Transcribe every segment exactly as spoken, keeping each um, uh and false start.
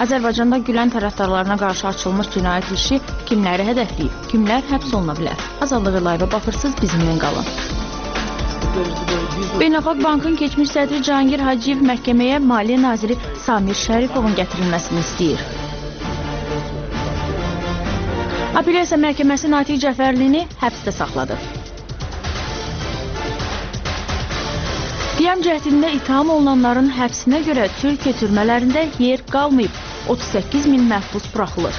Azərbaycanda Gülen tərəfdarlarına qarşı açılmış cinayət işi kimləri hədəfləyib, kimlər həbs oluna bilər? Azadlığı live-a baxırsınız, bizimlə qalın. Beynəlxalq Bankın keçmiş sədri Cahangir Hacıyev məhkəməyə Maliyyə Naziri Samir Şərifovun gətirilməsini istəyir. Apellyasiya məhkəməsi Natiq Cəfərlini həbsdə saxladı. Qiyam cəhdində ittiham olunanların həbsinə görə Türkiyə türmələrində yer qalmayıb, otuz səkkiz min məhbus buraxılır.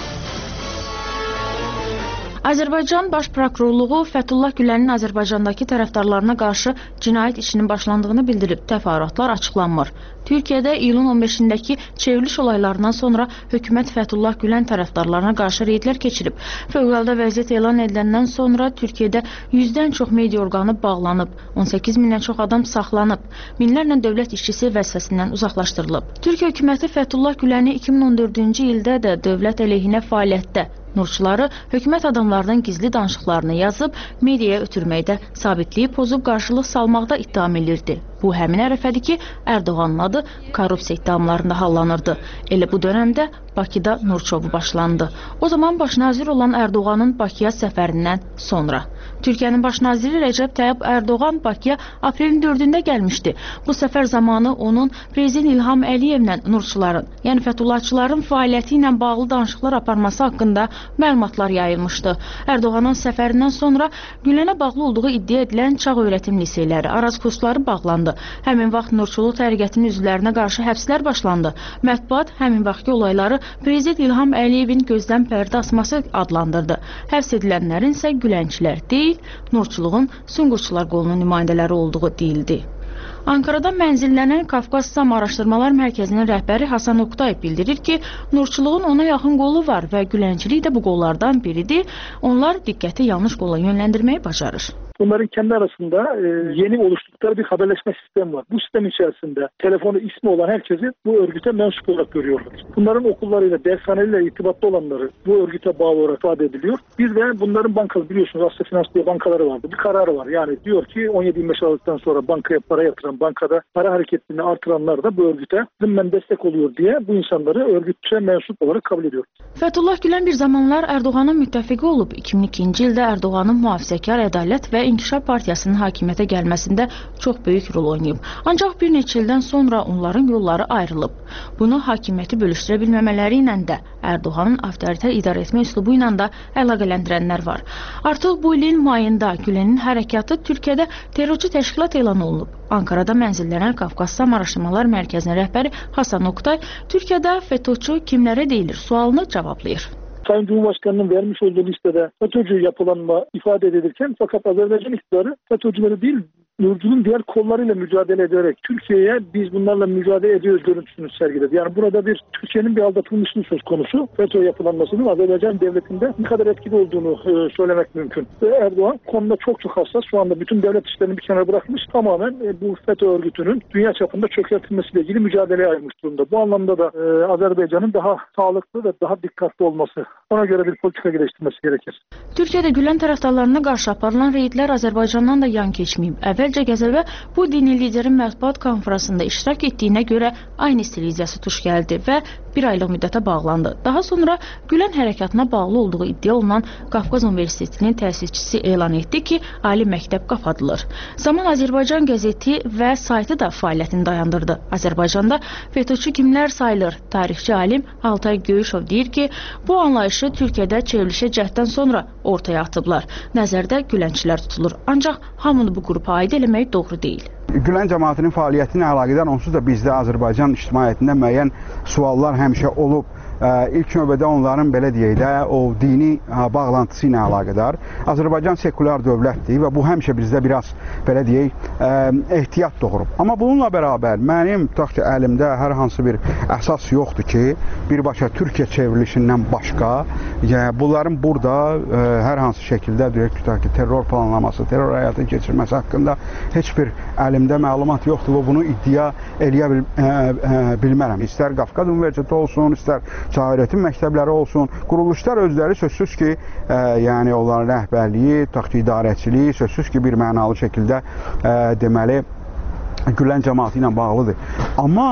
Azərbaycan Baş Prokurorluğu Fəthullah Gülənin Azərbaycandakı tərəfdarlarına qarşı cinayət işinin başlandığını bildirib, təfərrüatlar açıqlanmır. Türkiyədə iyulun on beşindəki çevriliş olaylarından sonra hökumət Fəthullah Gülen tərəfdarlarına qarşı reydlər keçirib. Fövqəladə vəziyyət elan ediləndən sonra Türkiyədə yüzdən çox media orqanı bağlanıb, on səkkiz mindən çox adam saxlanıb, minlərlə dövlət işçisi vəzifəsindən uzaqlaşdırılıb. Türkiyə hökuməti Fəthullah Güləni iki min on dördüncü ildə də dövlət əleyhinə fəaliyyətdə Nurçuları hökumət adamlarının gizli danışıqlarını yazıb, mediaya ötürməkdə, sabitliyib pozub qarşılıq salmaqda ittiham edirdi. Bu həmin ərəfədir ki, Ərdoğanın adı korrupsiya ittihamlarında hallanırdı. Elə bu dönəmdə Bakıda Nurçovu başlandı. O zaman baş nazir olan Ərdoğanın Bakıya səfərindən sonra. Türkiyənin baş naziri Rəcəb Tayyip Ərdoğan Bakıya aprelin dördündə gəlmişdi. Bu səfər zamanı onun prezident İlham Əliyevlə Nurçuların, yəni Fəthullahçıların fəaliyyəti ilə bağlı danışıqlar aparması haqqında məlumatlar yayılmışdı. Ərdoğanın səfərindən sonra Gülənə bağlı olduğu iddia edilən çağ öyrətim liseyləri, araz kursları bağlandı. Həmin vaxt Nurçuluq təriqətinin üzvlərinə qarşı həbslər başlandı. Mətbuat həmin vaxtki olayları prezident İlham Əliyevin gözdən pərdə asması adlandırdı. Həbs edilənlərin isə Gülənçilər deyil, Nurçuluğun Sunqurçular qolunun nümayəndələri olduğu deyildi. Ankara'da mənzillənən Qafqaz Sam Araşdırmalar Mərkəzinin rəhbəri Hasan Oqtay bildirir ki, Nurçuluğun ona yaxın qolu var və Gülənçilik də bu qollardan biridir. Onlar diqqəti yanlış qola yönləndirməyi bacarır. Bunların kendi arasında e, yeni oluşturdukları bir haberleşme sistemi var. Bu sistem içerisinde telefonu ismi olan herkesi bu örgüte mensup olarak görüyorlar. Bunların okullarıyla, dershaneleriyle irtibatlı olanları bu örgüte bağlı olarak ifade ediliyor. Bir de bunların bankası, biliyorsunuz Asya Finans diye bankaları vardı. Bir kararı var. Yani diyor ki on yedi yirmi beş Aralık'tan sonra bankaya para yatıran, bankada para hareketini artıranlar da bu örgüte zımmen destek oluyor diye bu insanları örgüte mensup olarak kabul ediyor. Fəthullah Gülen bir zamanlar Ərdoğanın müttəfiqi olub. iki min ikinci ildə Ərdoğanın mühafizəkar ədalət və İnkişaf Partiyasının hakimiyyətə gəlməsində çox böyük rol oynayıb. Ancaq bir neçə ildən sonra onların yolları ayrılıb. Bunu hakimiyyəti bölüşdürə bilməmələri ilə də Ərdoğanın avtoriter idarə etmə üslubu ilə də əlaqələndirənlər var. Artıq bu ilin mayında Gülenin hərəkatı Türkiyədə terrorçu təşkilat elan olunub. Ankara'da mənzillənən Qafqaz Sam Araşdırmalar Mərkəzinin rəhbəri Hasan Oqtay Türkiyədə FETÖ'çü kimlərə deyilir sualını cevaplayır. Sayın Cumhurbaşkanı'nın vermiş olduğu listede FETÖ'cü yapılanma ifade edilirken fakat Azerbaycan iktidarı FETÖ'cüleri değil, Nurcu'nun diğer kollarıyla mücadele ederek Türkiye'ye biz bunlarla mücadele ediyoruz görüntüsünü sergiledi. Yani burada bir Türkiye'nin bir aldatılmışlığı söz konusu. FETÖ yapılanmasının Azerbaycan devletinde ne kadar etkili olduğunu e, söylemek mümkün. Ve Erdoğan konuda çok çok hassas. Şu anda bütün devlet işlerini bir kenara bırakmış. Tamamen e, bu FETÖ örgütünün dünya çapında çökertilmesiyle ilgili mücadeleye ayırmış durumda. Bu anlamda da e, Azerbaycan'ın daha sağlıklı ve daha dikkatli olması, ona göre bir politika geliştirmesi gerekir. Türkiye'de Gülen tərəfdarlarına qarşı aparılan reydlər Azərbaycandan da yan keçməyib. Əvvəlcə Gəzəvə bu dini liderin mətbuat konferansında iştirak etdiyinə görə aynı televiziyası tuş gəldi və bir aylıq müddətə bağlandı. Daha sonra Gülen hərəkatına bağlı olduğu iddia olunan Qafqaz Universitetinin təsisçisi elan etdi ki, ali məktəb qapadılır. Zaman Azərbaycan qəzeti və saytı da fəaliyyətini dayandırdı. Azərbaycanda FETÖ'çü kimlər sayılır? Tarixçi alim Altay Göyüşov deyir ki, bu anlayışı Türkiyədə çevrilişə cəhddən sonra ortaya atıblar. Nəzərdə Gülənçilər tutulur. Ancaq hamını bu qrupa aid eləmək doğru deyil. Gülen cəmaatının fəaliyyətinə əlaqədar onsuz da bizdə Azərbaycan ictimaiyyətində müəyyən suallar həmişə olub. İlk növbədə onların belə deyək də o dini bağlantısı ilə əlaqədar. Azərbaycan sekulyar dövlətdir və bu həmişə bizdə biraz belə deyək ehtiyat doğurub. Amma bununla bərabər mənim tutaq ki, əlimdə hər hansı bir əsas yoxdur ki, birbaşa Türkiyə çevrilişindən başqa bunların burada hər hansı şəkildə deyək tutaq ki, terror planlaması, terror həyata keçirməsi haqqında heç bir əlimdə məlumat yoxdur və bunu iddia eləyə bil, bilmərəm. İstər Qafqaz Universiteti olsun, istər Çağırətin məktəbləri olsun, quruluşlar özləri sözsüz ki, e, yəni onların rəhbərliyi, tutaq idarəçiliyi sözsüz ki, bir mənalı şəkildə e, deməli Gülen cəmaatı ilə bağlıdır. Amma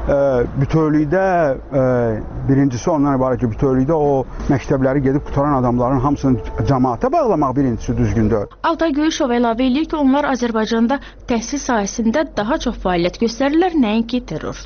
bütövlükdə birincisi ondan ibarət ki, bütövlükdə o məktəbləri gedib qutaran adamların hamısını cəmaata bağlamaq birincisi düzgündür. Altay Göyüşov əlavə edir ki, onlar Azərbaycanda təhsil sahəsində daha çox fəaliyyət göstərirlər, nəinki terror.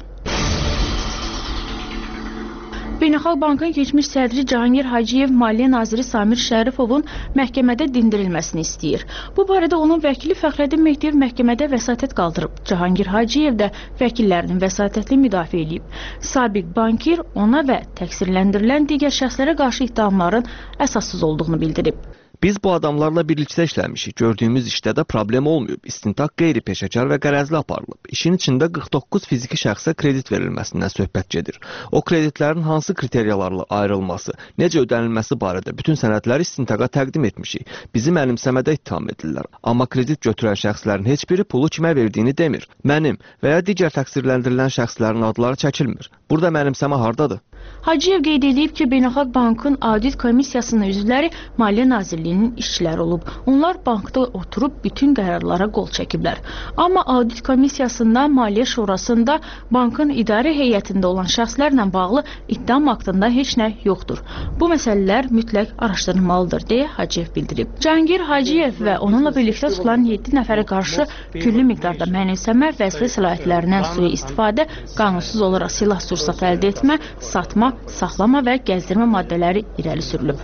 Beynəlxalq Bankın keçmiş sədri Cahangir Hacıyev Maliyyə naziri Samir Şərifovun məhkəmədə dindirilməsini istəyir. Bu barədə onun vəkili Fəxrəddin Mehdiyev məhkəmədə vəsatət qaldırıb. Cahangir Hacıyev də vəkillərinin vəsatətli müdafiə edib. Sabiq bankir ona və təqsirləndirilən digər şəxslərə qarşı ittihamların əsassız olduğunu bildirib. Biz bu adamlarla birlikdə işləmişik. Gördüyümüz işdə də problem olmayıb. İstintaq qeyri-peşəkar və qərəzli aparılıb. İşin içində qırx doqquz fiziki şəxsə kredit verilməsindən söhbət gedir. O kreditlərin hansı kriteriyalarla ayrılması, necə ödənilməsi barədə bütün sənədləri istintaqa təqdim etmişik. Bizim əlimsəmədə ittiham edirlər. Amma kredit götürən şəxslərin heç biri pulu kimə verdiyini demir. Mənim və ya digər təqsirləndirilən şəxslərin adları çəkilmir. Burada mənimsəmə hardadır? Hacıyev qeyd edib ki, Beynəlxalq Bankın audit komissiyasının üzvləri Maliyyə Nazirliyinin işçiləri olub. Onlar bankda oturub bütün qərarlara qol çəkiblər. Amma audit komissiyasında, Maliyyə Şurasında, bankın idarə heyətində olan şəxslərlə bağlı ittiham haqqında heç nə yoxdur. Bu məsələlər mütləq araşdırılmalıdır, deyə Hacıyev bildirib. Cahangir Hacıyev və onunla birlikdə tutulan yeddi nəfərə qarşı küllü miqdarda mənimsəmə, vəzifə səlahiyyətlərindən sui-istifadə, qanunsuz olaraq silah sursatı əldə etmə, satma, saxlama və gəzdirmə maddələri irəli sürülüb.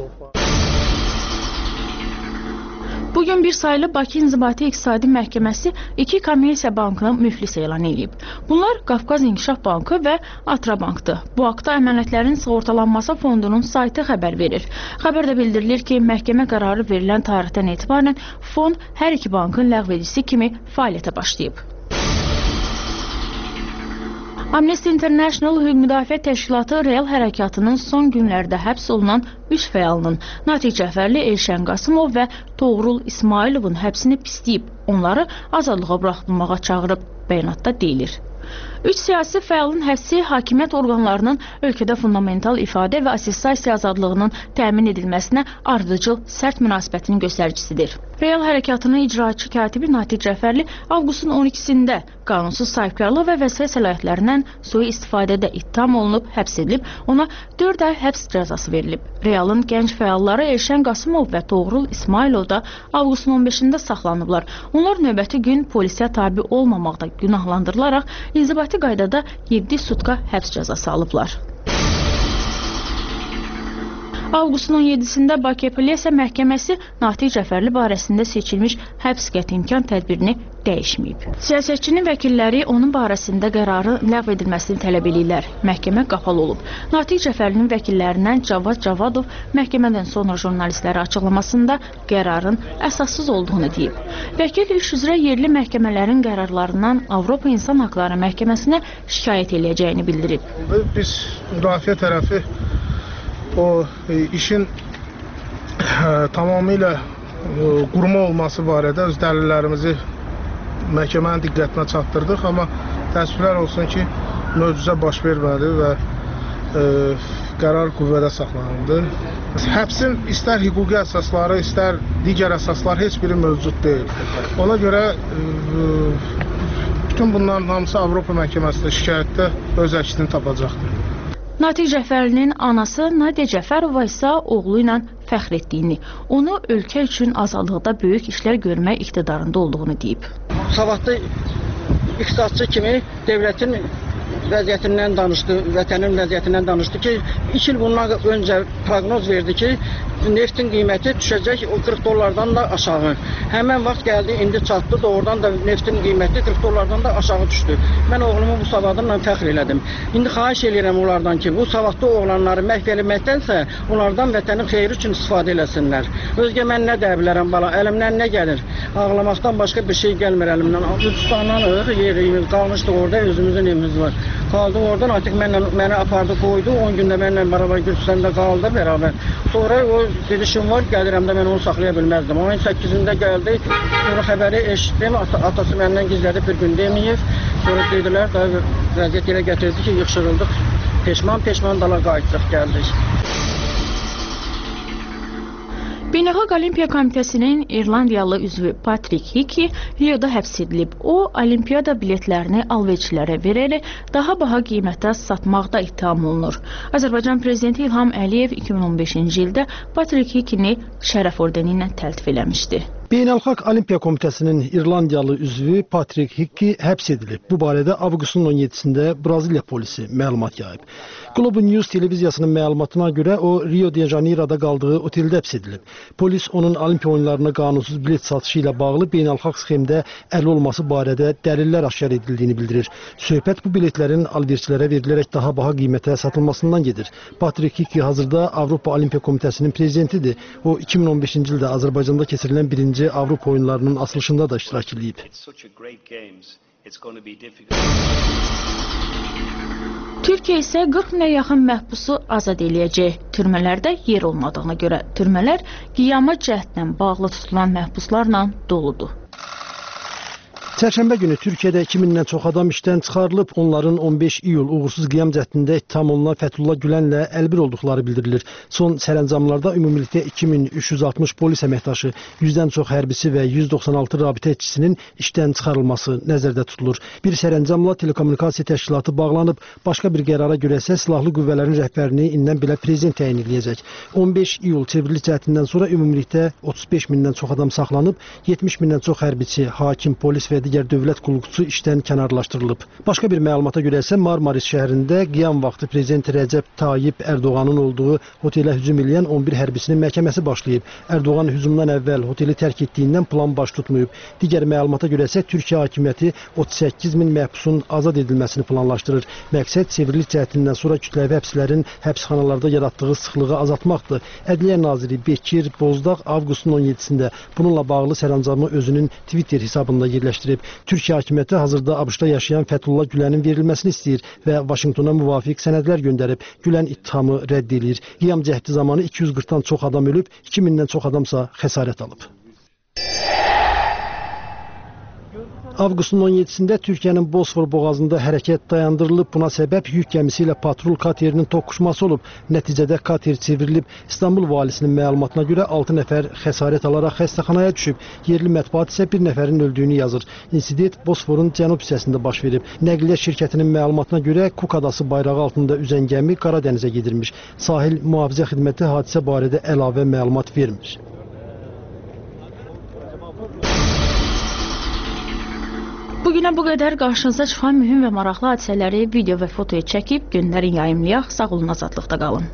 Bugün bir sayılı Bakı İnzibati İqtisadi Məhkəməsi iki kommersiya bankını müflis elan edib. Bunlar Qafqaz İnkişaf Bankı və Atrabankdır. Bu haqda Əmanətlərin Sığortalanması Fondunun saytı xəbər verir. Xəbərdə bildirilir ki, məhkəmə qərarı verilən tarixdən etibarən fond hər iki bankın ləğv edicisi kimi fəaliyyətə başlayıb. Amnesty International Hüquq Müdafiə Təşkilatı real hərəkatının son günlərdə həbs olunan üç fəalının Natiq Cəfərli, Elşən Qasımov və Toğrul İsmailovun həbsini pisləyib, onları azadlığa buraxılmağa çağırıb, bəyanatda deyilir. Üç siyasi fəalın həbsi hakimiyyət orqanlarının ölkədə fundamental ifadə və assosiasiya azadlığının təmin edilməsinə ardıcıl sərt münasibətinin göstəricisidir. Real hərəkatının icraçı katibi Natiq Cəfərli avqustun on ikisində qanunsuz sahibkarlıq və vəzifə səlahiyyətlərindən sui-istifadədə ittiham olunub, həbs edilib, ona dörd ay həbs cəzası verilib. Realın gənc fəalları Elşən Qasımov və Toğrul İsmailov da avqustun on beşində saxlanıblar. Onlar növbəti gün polisiyə tabi olmamaqda günahlandırılaraq inzibati qaydada yeddi sutka həbs cəzası alıblar. Avqustun on yeddisində Bakı Apellyasiya Məhkəməsi Natiq Cəfərli barəsində seçilmiş həbs qəti imkan tədbirini dəyişməyib. Siyasətçinin vəkilləri onun barəsində qərarı ləğv edilməsini tələb edirlər. Məhkəmə qapalı olub. Natiq Cəfərlinin vəkillərindən Cavad Cavadov məhkəmədən sonra jurnalistlərə açıqlamasında qərarın əsassız olduğunu deyib. Vəkil iş üzrə yerli məhkəmələrin qərarlarından Avropa İnsan Haqları Məhkəməsinə şikayət edəcəyini bildirib. Biz müdafiə tərəfi o e, işin e, tamamilə e, qurma olması barədə öz dəlillərimizi məhkəmənin diqqətinə çatdırdıq, amma təəssüflər olsun ki, möcüzə baş vermədi və e, qərar qüvvədə saxlanıldı. Həbsin istər hüquqi əsasları, istər digər əsaslar heç biri mövcud deyil. Ona görə e, bütün bunların hamısı Avropa məhkəməsində şikayətdə öz əksini tapacaqdır. Natiq Cəfərlinin anası Nadia Cəfərova isə oğlu ilə fəxr etdiyini, onu ölkə üçün azadlıqda böyük işlər görmək iqtidarında olduğunu deyib. Savadlı iqtisadçı kimi dövlətin vəziyyətindən danışdı, vətənin vəziyyətindən danışdı ki, iki il bundan öncə proqnoz verdi ki, neftin qiyməti düşəcək o qırx dollardan da aşağı. Həmən vaxt gəldi, indi çatdı, doğrudan da neftin qiyməti qırx dollardan da aşağı düşdü. Mən oğlumu bu savadımla fəxr elədim. İndi xahiş edirəm onlardan ki, bu savadlı oğlanları məhv eləməkdənsə, onlardan vətənin xeyri üçün istifadə eləsinlər. Özgə mən nə deyə bilərəm bala, əlimdən nə gəlir? Ağlamaqdan başqa bir şey gəlmir əlimdən. Gürcistandanıq, yerimiz qalmışdı orada, özümüzün evimiz var. Qaldı oradan, artıq mənlə, məni apardı, qoydu, on gündə mənlə beraber Gürcistanda qaldı beraber. Sonra o gedişim var, gəlirəm də mən onu saxlaya bilməzdim. Ayın səkkizində gəldi, sonra xəbəri eşitdim, atası məndən gizlədi, bir gün deməyib. Sonra dedilər, da vəziyyət yerə gətirdi ki, yıxşırıldıq, peşman-peşman dala qayıtdıq, gəldik. Beynəlxalq Olimpiya Komitəsinin İrlandiyalı üzvü Patrick Hickey Rioda həbs edilib. O, olimpiyada biletlərini alverçilərə verərək daha baha qiymətə satmaqda ittiham olunur. Azərbaycan Prezidenti İlham Əliyev iki min on beşinci ildə Patrick Hickey'ni şərəf ordeni ilə təltif eləmişdi. Beynəlxalq Olimpiya Komitəsinin İrlandiyalı üzvü Patrick Hickey həbs edilib. Bu barədə avqustun on yeddisində Braziliya polisi məlumat yayıb. Globo News televiziyasının məlumatına görə o Rio de Janeiro'da qaldığı oteldə həbs edilib. Polis onun Olimpiya oyunlarına qanunsuz bilet satışı ilə bağlı beynəlxalq sxemdə əli olması barədə dəlillər aşkar edildiyini bildirir. Söhbət bu biletlərin alverçilərə verilərək daha baha qiymətə satılmasından gedir. Patrick Hickey hazırda Avropa Olimpiya Komitəsinin prezidentidir. O iki min on beşinci ildə Azərbaycanda keçirilən birinci Avropa oyunlarının açılışında da iştirak edib. Türkiyə isə qırx minə yaxın məhbusu azad eləyəcək. Türmələrdə yer olmadığına görə türmələr qiyama cəhdlə bağlı tutulan məhbuslarla doludur. Çərşənbə günü Türkiyədə iki mindən çox adam işdən çıxarılıb. Onların on beş iyul uğursuz qiyam cəhdində ittiham olunan Fəthullah Gülənlə əlbir olduqları bildirilir. Son sərəncamlarda ümumilikdə iki min üç yüz altmış polis əməkdaşı, yüzdən çox hərbisi və yüz doxsan altı rabitə etçisinin işdən çıxarılması nəzərdə tutulur. Bir sərəncamla telekommunikasiya təşkilatı bağlanıb. Başqa bir qərara görə isə silahlı qüvvələrin rəhbərini indən belə prezident təyin ediləcək. on beş iyul çevriliş cəhdindən sonra ümumilikdə otuz beş mindən çox adam saxlanıb, yetmiş mindən çox hərbiçi, hakim, polis və digər dövlət qulluqçusu işdən kənarlaşdırılıb. Başqa bir məlumata görə isə Marmaris şəhərində qiyam vaxtı Prezident Rəcəb Tayyip Ərdoğanın olduğu otelə hücum edən on bir hərbisinin məhkəməsi başlayıb. Ərdoğan hücumdan əvvəl oteli tərk etdiyindən plan baş tutmayıb. Digər məlumata görə isə Türkiyə hakimiyyəti otuz səkkiz min məhbusun azad edilməsini planlaşdırır. Məqsəd çevriliş cəhdindən sonra kütləvi həbslərin həbsxanalarda yaratdığı sıxlığı azaltmaqdır. Ədliyyə naziri Bekir Bozdağ avqustun on yeddisində bununla bağlı sərəncamı özünün Twitter hesabında yerləşdirib. Türkiyə hakimiyyəti hazırda ABŞ-da yaşayan Fəthullah Gülənin verilməsini istəyir və Vaşinqtona müvafiq sənədlər göndərib. Gülən ittihamı rədd edir. Qiyam cəhdi zamanı iki yüz qırxdan çox adam ölüb, iki mindən çox adamsa xəsarət alıb. Avqustun on yeddisində Türkiyənin Bosfor boğazında hərəkət dayandırılıb. Buna səbəb yük gəmisi ilə patrul katerinin toqquşması olub. Nəticədə kater çevrilib. İstanbul valisinin məlumatına görə altı nəfər xəsarət alaraq xəstəxanaya düşüb. Yerli mətbuat isə bir nəfərin öldüyünü yazır. İnsident Bosforun cənub hissəsində baş verib. Nəqliyyat şirkətinin məlumatına görə Cook adası bayrağı altında üzən gəmi Qara dənizə gedirmiş. Sahil mühafizə xidməti hadisə barədə əlavə məlumat vermir. Bugünə bu qədər qarşınıza çıxan mühüm və maraqlı hadisələri video və fotoya çəkib göndərin, yayımlayaq. Sağ olun, azadlıqda qalın.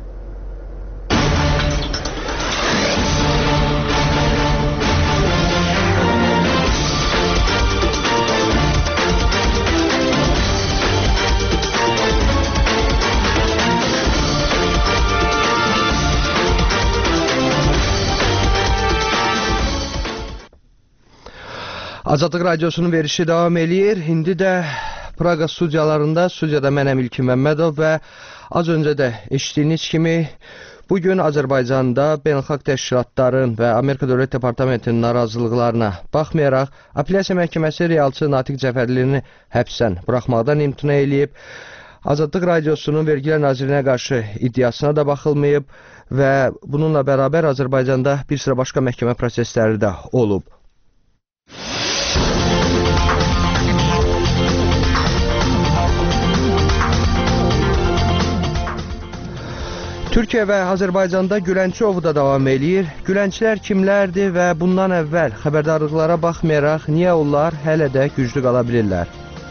Azadlıq Radiosunun verişi davam eləyir. İndi də Praqa studiyalarında, studiyada mənəm İlkin Məmmədov və az öncə də eşitdiyiniz kimi bugün Azərbaycanda beynəlxalq təşkilatların və Amerika Dövlət Departamentinin narazılıqlarına baxmayaraq Apellyasiya Məhkəməsi realçı Natiq Cəfərlini həbsdən buraxmaqdan imtina eləyib. Azadlıq Radiosunun Vergilər Nazirinə qarşı iddiasına da baxılmayıb və bununla bərabər Azərbaycanda bir sıra başqa məhkəmə prosesləri də olub. Türkiyə və Azərbaycanda Gülənçi ovu da davam eləyir. Gülənçilər kimlərdir və bundan əvvəl xəbərdarlıqlara baxmayaraq niyə onlar hələ də güclü qala bilirlər?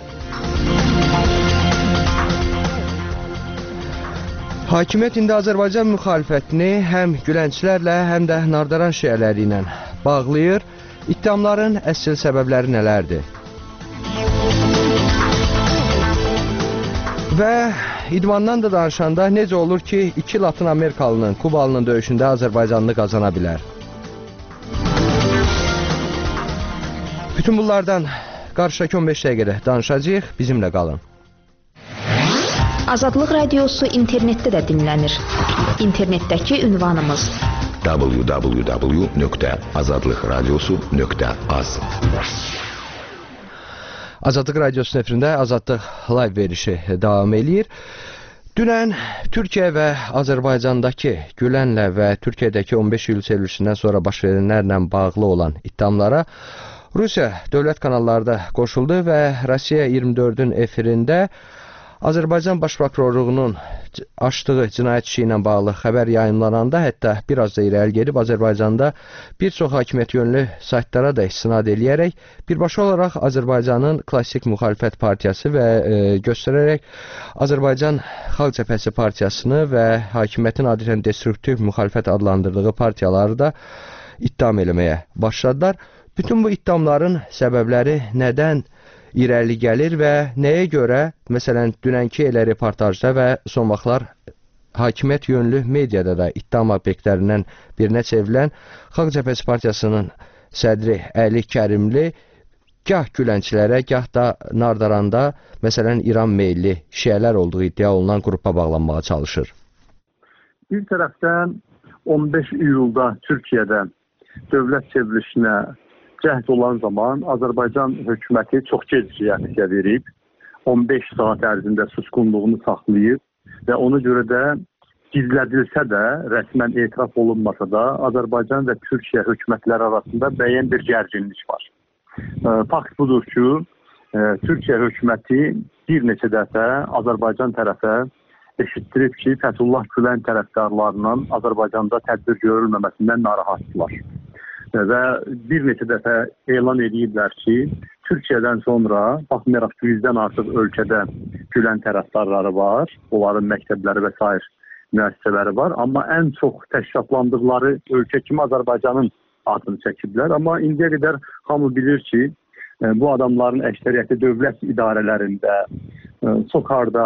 Hakimiyyət indi Azərbaycan müxalifətini həm Gülənçilərlə, həm də Nardaran şiələri ilə bağlayır. İttihamların əsl səbəbləri nələrdir? Və idmandan da danışanda necə olur ki, iki Latın Amerikalının Kubalının döyüşündə Azərbaycanlı qazana bilər? Bütün bunlardan qarşıdakı on beş dəqiqədə danışacağıq. Bizimlə qalın. Azadlıq Radiosu internetdə də dinlənir. İnternetdəki ünvanımız w w w nöqtə azadlıq radiosu nöqtə az. Azadlıq Radiosu nefrində Azadlıq live verişi davam eləyir. Dünən Türkiyə və Azərbaycandakı Gülənlə və Türkiyədəki on beş iyul çevrilişindən sonra baş verənlərlə bağlı olan ittihamlara Rusiya dövlət kanalları da qoşuldu və Rusiya iyirmi dördün efirində Azərbaycan Baş Prokurorluğunun açdığı cinayət işi ilə bağlı xəbər yayımlananda, hətta biraz da irəli gedib Azərbaycanda bir çox hakimiyyət yönlü saytlara da istinad eləyərək birbaşa olaraq Azərbaycanın klassik müxalifət partiyası və e, göstərərək Azərbaycan Xalq Cəbhəsi partiyasını və hakimiyyətin adətən destruktiv müxalifət adlandırdığı partiyaları da ittiham eləməyə başladılar. Bütün bu ittihamların səbəbləri nədən irəli gəlir və nəyə görə, məsələn, dünənki elə reportajda və son vaxtlar hakimiyyət yönlü mediada da ittiham obyektlərindən birinə çevrilən Xalq Cəbhəsi partiyasının sədri Əli Kərimli gah Gülənçilərə, gah da Nardaranda, məsələn, İran meyilli şiələr olduğu iddia olunan qrupa bağlanmağa çalışır. Bir tərəfdən on beş iyulda Türkiyədə dövlət çevrilişinə cəhd olan zaman Azərbaycan hökuməti çox gec reaksiya verib, on beş saat ərzində susqunluğunu saxlayıb və ona görə də gizlədilsə də, rəsmən etiraf olunmasa da, Azərbaycan və Türkiyə hökumətləri arasında müəyyən bir gərginlik var. Fakt budur ki, Türkiyə hökuməti bir neçə dəfə Azərbaycan tərəfə eşitdirib ki, Fəthullah Gülen tərəfdarlarının Azərbaycanda tədbir görülməməsindən narahatdılar. Və bir neçə dəfə elan ediblər ki, Türkiyədən sonra baxmayaraq ki, yüzdən artıq ölkədə Gülen tərəfdarları var, onların məktəbləri və sair müəssisələri var, amma ən çox təşkilatlandıqları ölkə kimi Azərbaycanın adını çəkiblər. Amma indiyə qədər hamı bilir ki, bu adamların əksəriyyəti dövlət idarələrində, SOCAR-da,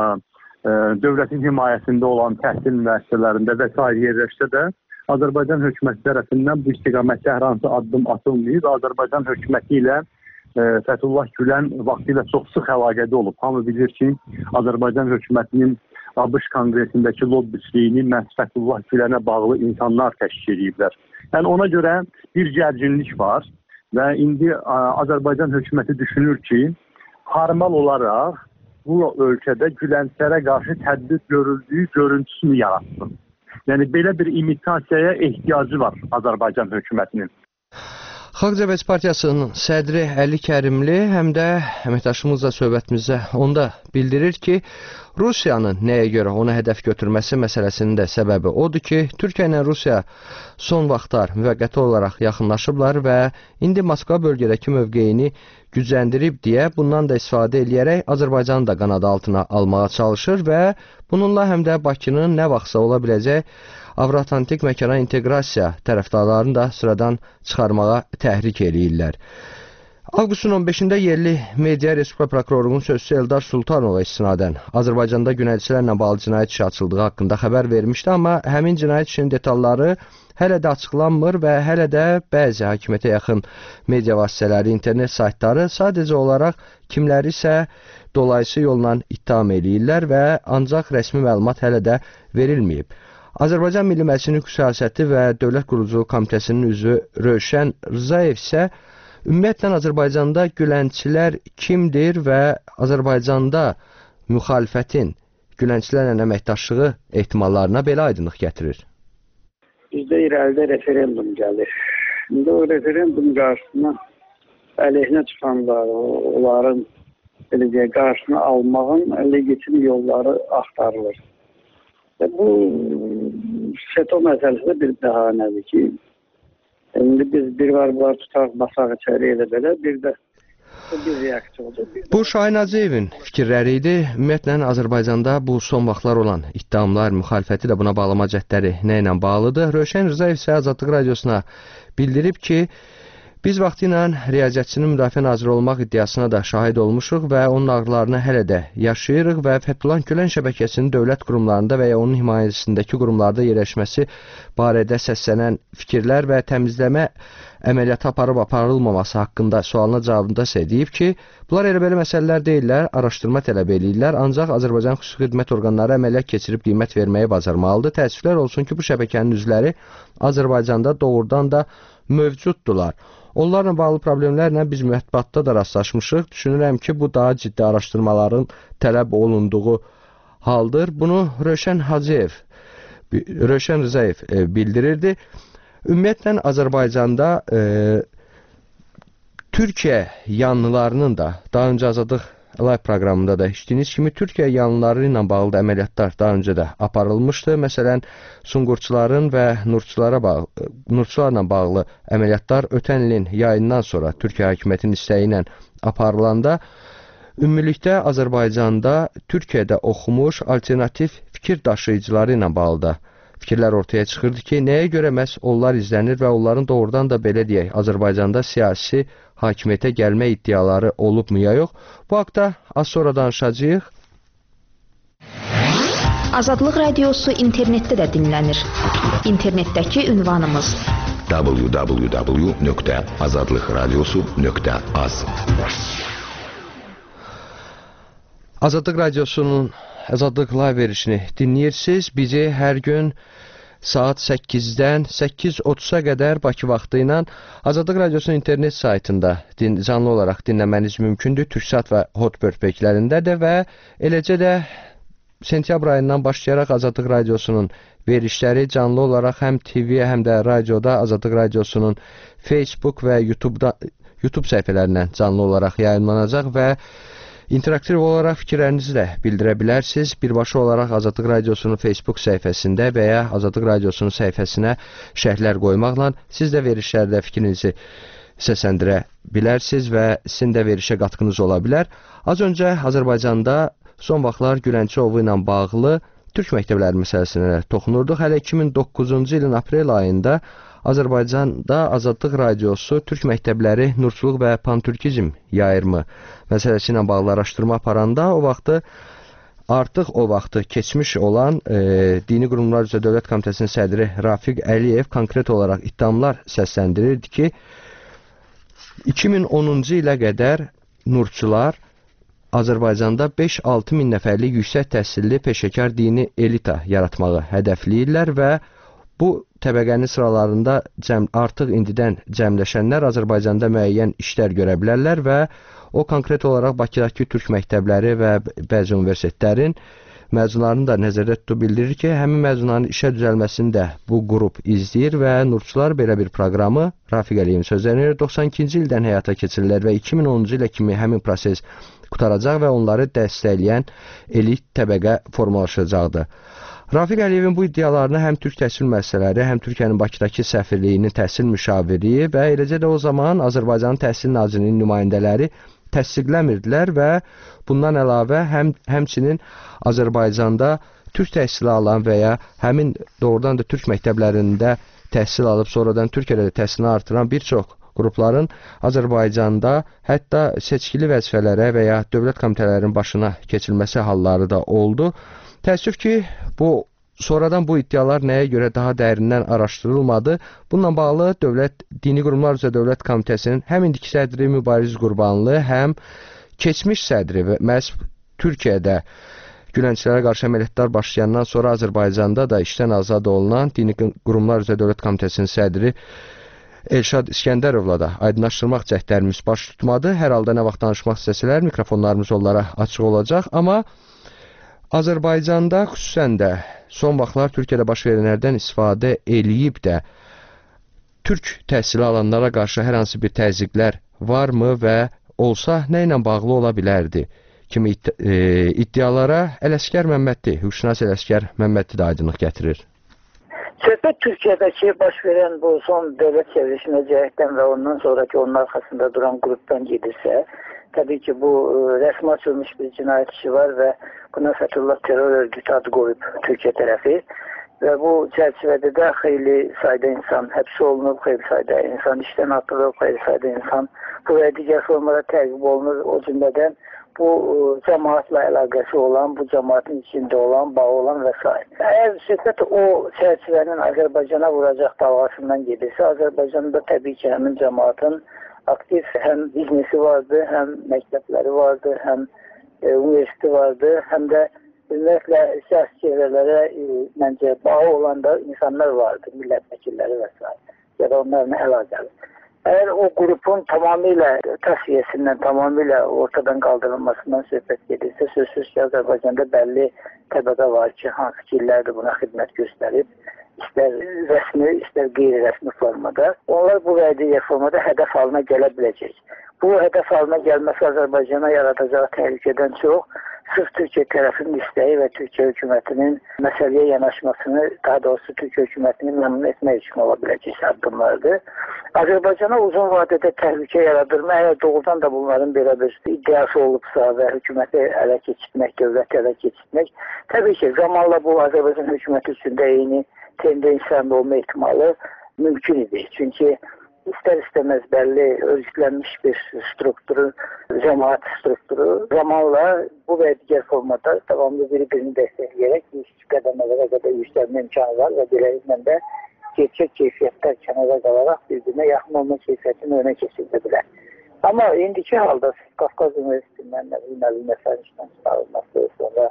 dövlətin himayəsində olan təhsil müəssisələrində və sair yerləşsə də Azərbaycan hökuməti tərəfindən bu istiqamətdə hər hansı addım atılmayıb. Azərbaycan hökuməti ilə e, Fəthullah Gülen vaxtilə çox sıx əlaqədə olub. Hamı bilir ki, Azərbaycan hökumətinin ABŞ konqresindəki lobbistliyini məhz Fəthullah Gülenə bağlı insanlar təşkil ediblər. Yəni ona görə bir gərginlik var və indi a, Azərbaycan hökuməti düşünür ki, harmal olaraq bu ölkədə Gülençilərə qarşı tədbir görüldüyü görüntüsünü yaratsın. Yəni belə bir imitasiyaya ehtiyacı var Azərbaycan hökumətinin. Xalq Cəbhəsi partiyasının sədri Əli Kərimli həm də əməkdaşımızla söhbətimizdə onda bildirir ki, Rusiyanın nəyə görə ona hədəf götürməsi məsələsinin də səbəbi odur ki, Türkiyə ilə Rusiya son vaxtlar müvəqqəti olaraq yaxınlaşıblar və indi Moskva bölgədəki mövqeyini gücləndirib deyə bundan da istifadə edərək Azərbaycanı da qanadı altına almağa çalışır və bununla həm də Bakının nə vaxtsa ola biləcək Avro-Atlantik məkana inteqrasiya tərəfdarlarını da sıradan çıxarmağa təhrik eləyirlər. Avqustun on beşində yerli media Respublika Prokurorluğunun sözçüsü Eldar Sultanova istinadən Azərbaycanda günəlçilərlə bağlı cinayət işi açıldığı haqqında xəbər vermişdi, amma həmin cinayət işinin detalları hələ də açıqlanmır və hələ də bəzi hakimiyyətə yaxın media vasitələri, internet saytları sadəcə olaraq kimləri isə dolayısı yolla ittiham eləyirlər və ancaq rəsmi məlumat hələ də verilməyib. Azərbaycan Milli Məclisinin Hüquq Siyasəti və Dövlət Quruculuq Komitəsinin üzvü Rövşən Rzayev isə ümumiyyətlə Azərbaycanda Gülənçilər kimdir və Azərbaycanda müxalifətin Gülənçilərlə əməkdaşlığı ehtimallarına belə aydınlıq gətirir. Bizdə irəlidə referendum gəlir. İndi o referendum qarşısına əleyhinə çıxanlar, onların belə deyək, qarşısını almağın legitim yolları axtarılır. Və bu FETÖ məsələsi də bir bəhanədir ki, indi biz bir var bunlar tutaq, basaq içəri elə belə, bir də bir reaksiya olacaq. Bu Şahin Hacıyevin fikirləri idi. Ümumiyyətlə Azərbaycanda bu son vaxtlar olan ittihamlar, müxalifəti də buna bağlama cəhdləri nə ilə bağlıdır? Rövşən Rzayev isə Azadlıq Radiosuna bildirib ki, biz vaxtı ilə riyaziyyatçının müdafiə naziri olmaq iddiasına da şahid olmuşuq və onun ağrılarını hələ də yaşayırıq və Fəthullah Gülen şəbəkəsinin dövlət qurumlarında və ya onun himayəsindəki qurumlarda yerləşməsi barədə səslənən fikirlər və təmizləmə əməliyyatı aparıb aparılmaması haqqında sualına cavabında isə deyib ki, bunlar elə belə məsələlər deyirlər, araşdırma tələb edirlər, ancaq Azərbaycan xüsusi xidmət orqanları əməliyyat keçirib qiymət verməyi bacarmalıdır. Təəssüflər olsun ki, bu şəbəkənin üzvləri Azərbaycanda doğrudan da mövcuddurlar. Onlarla bağlı problemlərlə biz mətbuatda da rastlaşmışıq. Düşünürəm ki, bu daha ciddi araşdırmaların tələb olunduğu haldır. Bunu Rövşən Hacıyev, Rövşən Rzayev e, bildirirdi. Ümumiyyətlə Azərbaycanda e, Türkiyə yanlılarının da daha öncə Azadlıq Live proqramında da işlədiyiniz kimi Türkiyə yanlıları ilə bağlı da əməliyyatlar daha öncə də aparılmışdı. Məsələn, Sunqurçuların və Nurçulara bağlı, Nurçularla bağlı əməliyyatlar ötən ilin yayından sonra Türkiyə hökumətinin istəyi ilə aparılanda ümumilikdə Azərbaycanda Türkiyədə oxumuş alternativ fikir daşıyıcıları ilə bağlı da fikirlər ortaya çıxırdı ki, nəyə görə məhz onlar izlənir və onların doğrudan da belə deyək, Azərbaycanda siyasi hakimiyyətə gəlmə iddiaları olubmu ya yox? Bu haqda az sonra danışacağıq. Azadlıq Radiosu internetdə də dinlənir. İnternetdəki ünvanımız w w w nöqtə azadlıqradiosu nöqtə az. Azadlıq Radiosunun Azadlıq Live verişini dinləyirsiniz. Bizi hər gün saat səkkizdən səkkiz otuz'a qədər Bakı vaxtı ilə Azadlıq Radiosunun internet saytında din, canlı olaraq dinləməniz mümkündür. Türksat və Hotbird peklərində də və eləcə də sentyabr ayından başlayaraq Azadlıq Radiosunun verişləri canlı olaraq həm T V, həm də radioda Azadlıq Radiosunun Facebook və YouTube-da, YouTube səhifələrindən canlı olaraq yayınlanacaq və interaktiv olaraq fikirlərinizi də bildirə bilərsiniz. Birbaşa olaraq Azadlıq Radiosunun Facebook səhifəsində və ya Azadlıq Radiosunun səhifəsinə şərhlər qoymaqla siz də verişlərdə fikrinizi səsləndirə bilərsiniz və sizin də verişə qatqınız ola bilər. Az öncə Azərbaycanda son vaxtlar Gülənçiovu ilə bağlı Türk məktəbləri məsələsinə toxunurduq. Hələ iki min doqquzuncu ilin aprel ayında Azərbaycanda Azadlıq Radiosu Türk məktəbləri nurçuluq və pantürkizm yayırımı məsələsi ilə bağlı araşdırma aparanda o vaxtı artıq o vaxtı keçmiş olan e, Dini Qurumlar üzrə Dövlət Komitəsinin sədri Rafiq Əliyev konkret olaraq iddiamlar səsləndirirdi ki, iki min onuncu ilə qədər nurçular Azərbaycanda beş altı min nəfərlik yüksək təhsilli peşəkar dini elita yaratmağı hədəfləyirlər və bu təbəqənin sıralarında cəm, artıq indidən cəmləşənlər Azərbaycanda müəyyən işlər görə bilərlər və o konkret olaraq Bakıdakı türk məktəbləri və bəzi universitetlərin məzunlarını da nəzərdə tutub bildirir ki, həmin məzunların işə düzəlməsini də bu qrup izləyir və nurçular belə bir proqramı Rafiq Əliyevin sözlərinə doxsan ikinci ildən həyata keçirirlər və iki min onuncu ilə kimi həmin proses qutaracaq və onları dəstəkləyən elit təbəqə formalaşacaqdır. Rafiq Əliyevin bu iddialarını həm Türk Təhsil Müəssisələri, həm Türkiyənin Bakıdakı səfirliyinin təhsil müşaviri və eləcə də o zaman Azərbaycanın Təhsil Nazirliyinin nümayəndələri təsdiqləmirdilər və bundan əlavə həm, həmçinin Azərbaycanda türk təhsili alan və ya həmin doğrudan da türk məktəblərində təhsil alıb sonradan Türkiyədə də təhsilini artıran bir çox qrupların Azərbaycanda hətta seçkili vəzifələrə və ya dövlət komitələrinin başına keçilməsi halları da oldu. Təəssüf ki, bu sonradan bu iddialar nəyə görə daha dərindən araşdırılmadı. Bununla bağlı Dövlət Dini Qurumlar üzrə Dövlət Komitəsinin həm indiki sədri Mübariz Qurbanlı, həm keçmiş sədri və məhz Türkiyədə Gülənçilərə qarşı əməliyyatlar başlayandan sonra Azərbaycanda da işdən azad olunan Dini Qurumlar üzrə Dövlət Komitəsinin sədri Elşad İskəndərovla da aydınlaşdırmaq cəhdlərimiz baş tutmadı. Hər halda nə vaxt danışmaq istəsələr mikrofonlarımız onlara açıq olacaq. Amma Azərbaycanda xüsusən də son vaxtlar Türkiyədə baş verənlərdən istifadə eləyib də türk təhsili alanlara qarşı hər hansı bir təzyiqlər varmı və olsa nə ilə bağlı ola bilərdi kimi iddialara Ələsgər Məmmədli, hüquqşünas Ələsgər Məmmədli də aydınlıq gətirir. Söhbət Türkiyədəki baş verən bu son dövlət çevrilişinə cəhətdən və ondan sonraki onun arxasında duran qrupdan gedirsə, təbii ki, bu rəsmi açılmış bir cinayət işi var və buna Fətullah terror örgütü adı qoyub Türkiyə tərəfi və bu çərçivədə də xeyli sayda insan həbs olunub, xeyli sayda insan işdən atılıb, xeyli sayda insan bu və digər formada təqib olunur, o cümlədən bu cəmaatla əlaqəsi olan, bu cəmaatın içində olan, bağı olan və s. Əgər söhbət o çərçivənin Azərbaycana vuracaq dalğasından gedirsə, Azərbaycanda təbii ki, həmin cəmaatın aktiv həm biznesi vardı, həm məktəbləri vardı, həm e, universiteti vardı, həm də ümumiyyətlə siyasi çevrələrə e, məncə bağı olan da insanlar vardı, millət vəkilləri və s. ya da onlarla əlaqəli. Eğer o grubun tamamıyla tasfiyesinden, tamamıyla ortadan kaldırılmasından söhbət gedirsə, sözsüz ki, Azərbaycanda bəlli təbəqə var ki, hansı ki illərdir buna xidmət göstərib, istər rəsmi, istər qeyri-rəsmi formada. Onlar bu vədi formada hədəf halına gələ biləcək. Bu hədəf halına gəlməsi Azərbaycana yaradacağı təhlükədən çox, sırf Türkiyə tərəfinin istəyi və Türkiyə hökumətinin məsələyə yanaşmasını, daha doğrusu Türkiyə hökumətini məmnun etmək üçün ola biləcək addımlardır. Azərbaycana uzun vadədə təhlükə yaradırma, əgər doğrudan da bunların belə bir iddiası olubsa və hökuməti ələ keçirmək, dövləti ələ keçirmək, təbii ki, zamanla bu Azərbaycan hökuməti üçün də eyni tendensiyanın olma ehtimalı mümkün idi. Çünki İster-istemez belli örgütlenmiş bir strukturu, cemaat strukturu zamanla bu ve diğer formada devamlı birbirini destekleyerek üst kademelere kadar yükselme imkanı var ve diğerinden de gerçek keyfiyetler kenara kalarak birbirine yakın olma keyfiyetini öne kesildiler. Ama indiki halda Kafkaz Üniversitesi'nden Nevi Mesaj'dan çıkarılması sonra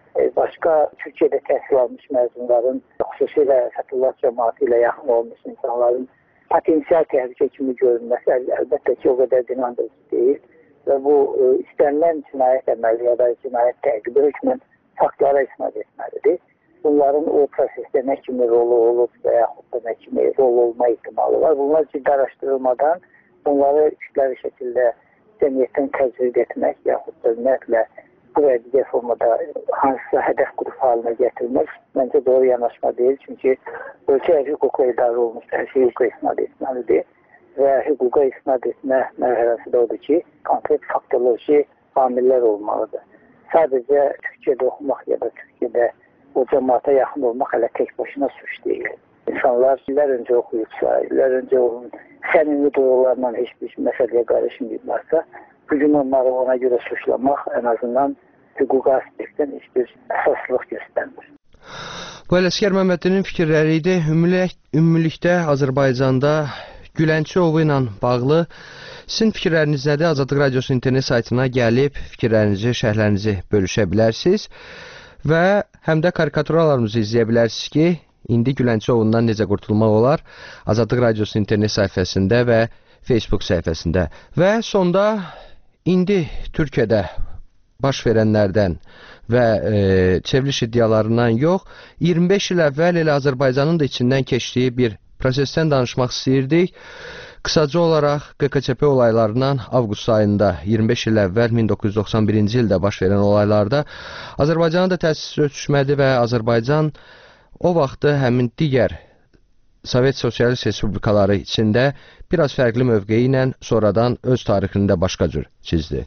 başka Türkiye'de tehsil almış mezunların, hususiyle Fethullah cemaatiyle yakın olmuş insanların potansiyel tehlike kimi görünməsi əlbəttə ki, o qədər dinandırıcı deyil və bu istənilən cinayət əməli ya da cinayət təqibi hökmən faktlara isnad etməlidir. Bunların o prosesdə nə kimi rolu olub və yaxud da nə kimi rol olma ihtimalı var. Bunlar ciddi araşdırılmadan bunları kütləvi şəkildə cəmiyyətdən təcrid etmək yaxud da ümumiyyətlə bu və digər formada hansısa hədəf qrup haline getirmək məncə doğru yanaşma deyil. Çünki ölkə hüquqa idarə olmuş, hər şey hüquqa isnad etməlidir və hüquqa isnad etmə mərhələsi də odur ki, konkret faktoloji amillər olmalıdır. Sadəcə Türkiyədə oxumaq ya da Türkiyədə o cəmaata yaxın olmaq hələ tək başına suç deyil. İnsanlar illər öncə oxuyubsa, illər öncə onun səmimi duyğularla heç bir məsələyə qarışmayıblarsa, bugün onları ona görə suçlamaq en azından hüquqa aspektdən heç bir əsaslıq göstərmir. Bu Ələsgər Məmmədlinin fikirləri idi. Ümumilikdə Azərbaycanda Gülənçiovu ilə bağlı sizin fikirləriniz nədir? Azadlıq Radiosu internet saytına gəlib fikirlərinizi, şərhlərinizi bölüşə bilərsiniz və həm də karikaturalarımızı izləyə bilərsiniz ki, indi Gülənçiovundan necə qurtulmaq olar? Azadlıq Radiosu internet sayfasında və Facebook səhifəsində. Və sonda indi Türkiyədə baş verənlərdən və e, çevriliş iddialarından yox, iyirmi beş il əvvəl elə Azərbaycanın da içindən keçdiyi bir prosesdən danışmaq istəyirdik. Qısaca olaraq Q K Ç P olaylarından avqust ayında iyirmi beş il əvvəl min doqquz yüz doxsan birinci ildə baş verən olaylarda Azərbaycana da təsir ötüşmədi və Azərbaycan o vaxtı həmin digər Sovet Sosialist Respublikaları içində biraz fərqli mövqeyi ilə sonradan öz tarixini də başqa cür çizdi.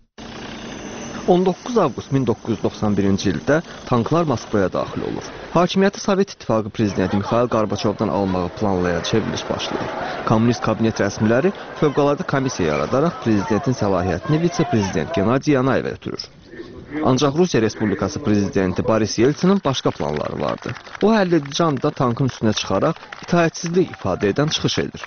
on doqquz avqust min doqquz yüz doxsan birinci ildə tanklar Moskvaya daxil olur. Hakimiyyəti Sovet İttifaqı prezidenti Mixail Qarbaçovdan almağı planlayan çevriliş başlayır. Kommunist kabinet rəsmiləri fövqəladə komissiya yaradaraq prezidentin səlahiyyətini vitse-prezident Gennadiy Yanayevə ötürür. Ancaq Rusiya Respublikası prezidenti Boris Yeltsinin başqa planları vardı. O həlledici anda tankın üstünə çıxaraq itaətsizlik ifadə edən çıxış edir.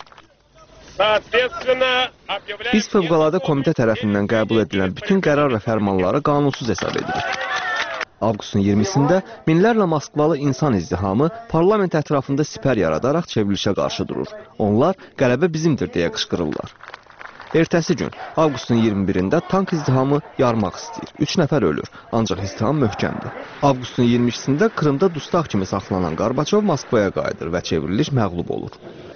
Biz fövqəladə komitə tərəfindən qəbul edilən bütün qərar və fərmanları qanunsuz hesab edirik. Avqustun iyirmisində minlərlə Moskvalı insan izdihamı parlament ətrafında sipər yaradaraq çevrilişə qarşı durur. Onlar qələbə bizimdir deyə qışqırırlar. Ertəsi gün, avqustun iyirmi birində tank izdihamı yarmaq istəyir. Üç nəfər ölür, ancaq izdiham möhkəmdir. Avqustun iyirmi ikisində Krımda dustaq kimi saxlanan Qarbaçov Moskvaya qayıdır və çevriliş məğlub olur.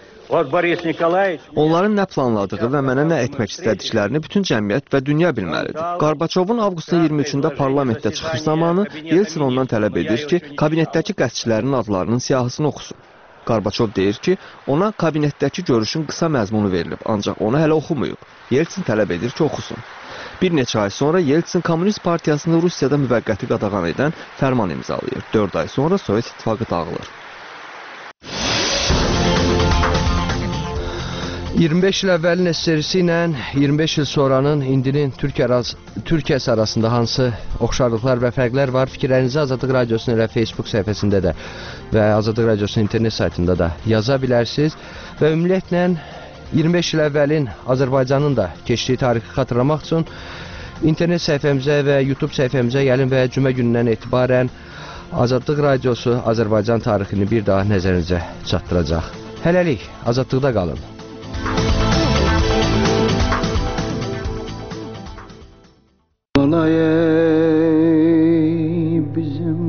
Onların nə planladığı və mənə nə etmək istədiklərini bütün cəmiyyət və dünya bilməlidir. Qarbaçovun avqustun iyirmi üçündə parlamentdə çıxış zamanı Yeltsin ondan tələb edir ki, kabinetdəki qəzetçilərin adlarının siyahısını oxusun. Qarbaçov deyir ki, ona kabinetdəki görüşün qısa məzmunu verilib, ancaq onu hələ oxumayıb. Yeltsin tələb edir ki, oxusun. Bir neçə ay sonra Yeltsin Komünist Partiyasını Rusiyada müvəqqəti qadağan edən fərman imzalayır. dörd ay sonra Sovet İttifaqı dağılır. iyirmi beş il əvvəlin əsərisi ilə iyirmi beş il sonranın indinin Türkiyəsi arasında hansı oxşarlıqlar və fərqlər var? Fikirlərinizi Azadlıq Radiosunun elə Facebook səhifəsində də və Azadlıq Radiosunun internet saytında da yaza bilərsiniz. Və ümumiyyətlə iyirmi beş il əvvəlin Azərbaycanın da keçdiyi tarixi xatırlamaq üçün internet səhifəmizə və YouTube səhifəmizə gəlin və cümə günündən etibarən Azadlıq Radiosu Azərbaycan tarixini bir daha nəzərinizə çatdıracaq. Hələlik, azadlıqda qalın. Qalay bizim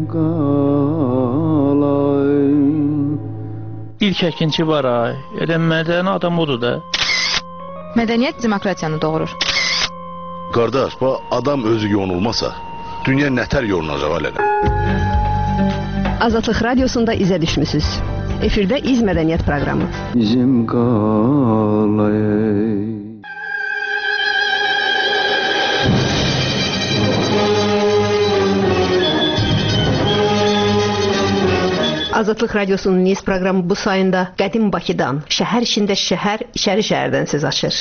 qalay. İlk əkinçi var ay. Elə mədəni adam odur da. Mədəniyyət demokratiyanı doğurur. Qardaş, bu adam özü yonulmasa, dünya nətər yolunacaq alədə? Azadlıq Radiosunda izə düşmüsünüz. Efirdə İz Mədəniyyət proqramı. Bizim qalay. Azadlıq Radiosunun Niz proqramı bu sayında qədim Bakıdan, şəhər içində şəhər, içəri şəhərdən söz açır.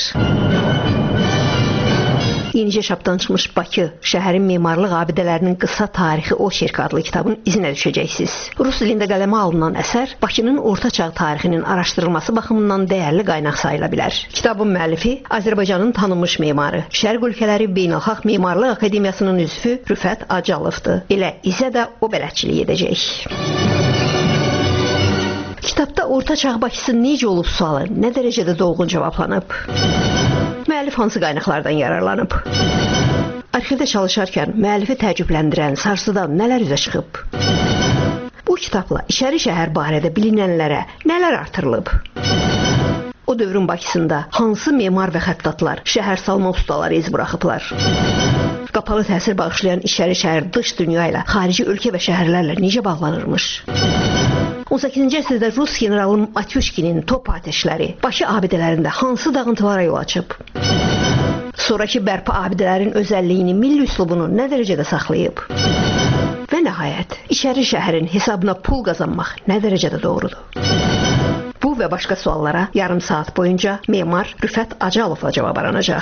Yenicə çapdan çıxmış Bakı, şəhərin memarlıq abidələrinin qısa tarixi Oçerk adlı kitabın izinə düşəcəksiniz. Rus dilində qələmə alınan əsər Bakının orta çağ tarixinin araşdırılması baxımından dəyərli qaynaq sayıla bilər. Kitabın müəllifi Azərbaycanın tanınmış memarı, Şərq ölkələri Beynəlxalq Memarlıq Akademiyasının üzvü Rüfət Acalovdur. Elə izə də o bələdçilik edəcək. Kitabda orta çağ Bakısı necə olub sualı nə dərəcədə dolğun cavablanıb? Müəllif hansı qaynaqlardan yararlanıb? Arxivdə çalışarkən müəllifi təəccübləndirən, sarsıdan nələr üzə çıxıb? Bu kitabla içəri şəhər barədə bilinənlərə nələr artırılıb? O dövrün Bakısında hansı memar və xəttatlar, şəhər salma ustaları iz buraxıblar? Qapalı təsir bağışlayan içəri şəhər dış dünya ilə, xarici ölkə və şəhərlərlə necə bağlanırmış? on səkkizinci əsrdə Rus generalı Matyushkinin top atəşləri Bakı abidələrində hansı dağıntılara yol açıb? Sonrakı bərpa abidələrin özəlliyini, milli üslubunu nə dərəcədə saxlayıb? Və nəhayət, içəri şəhərin hesabına pul qazanmaq nə dərəcədə doğrudur? Bu və başqa suallara yarım saat boyunca memar Rüfət Acalovla cavab aranacaq.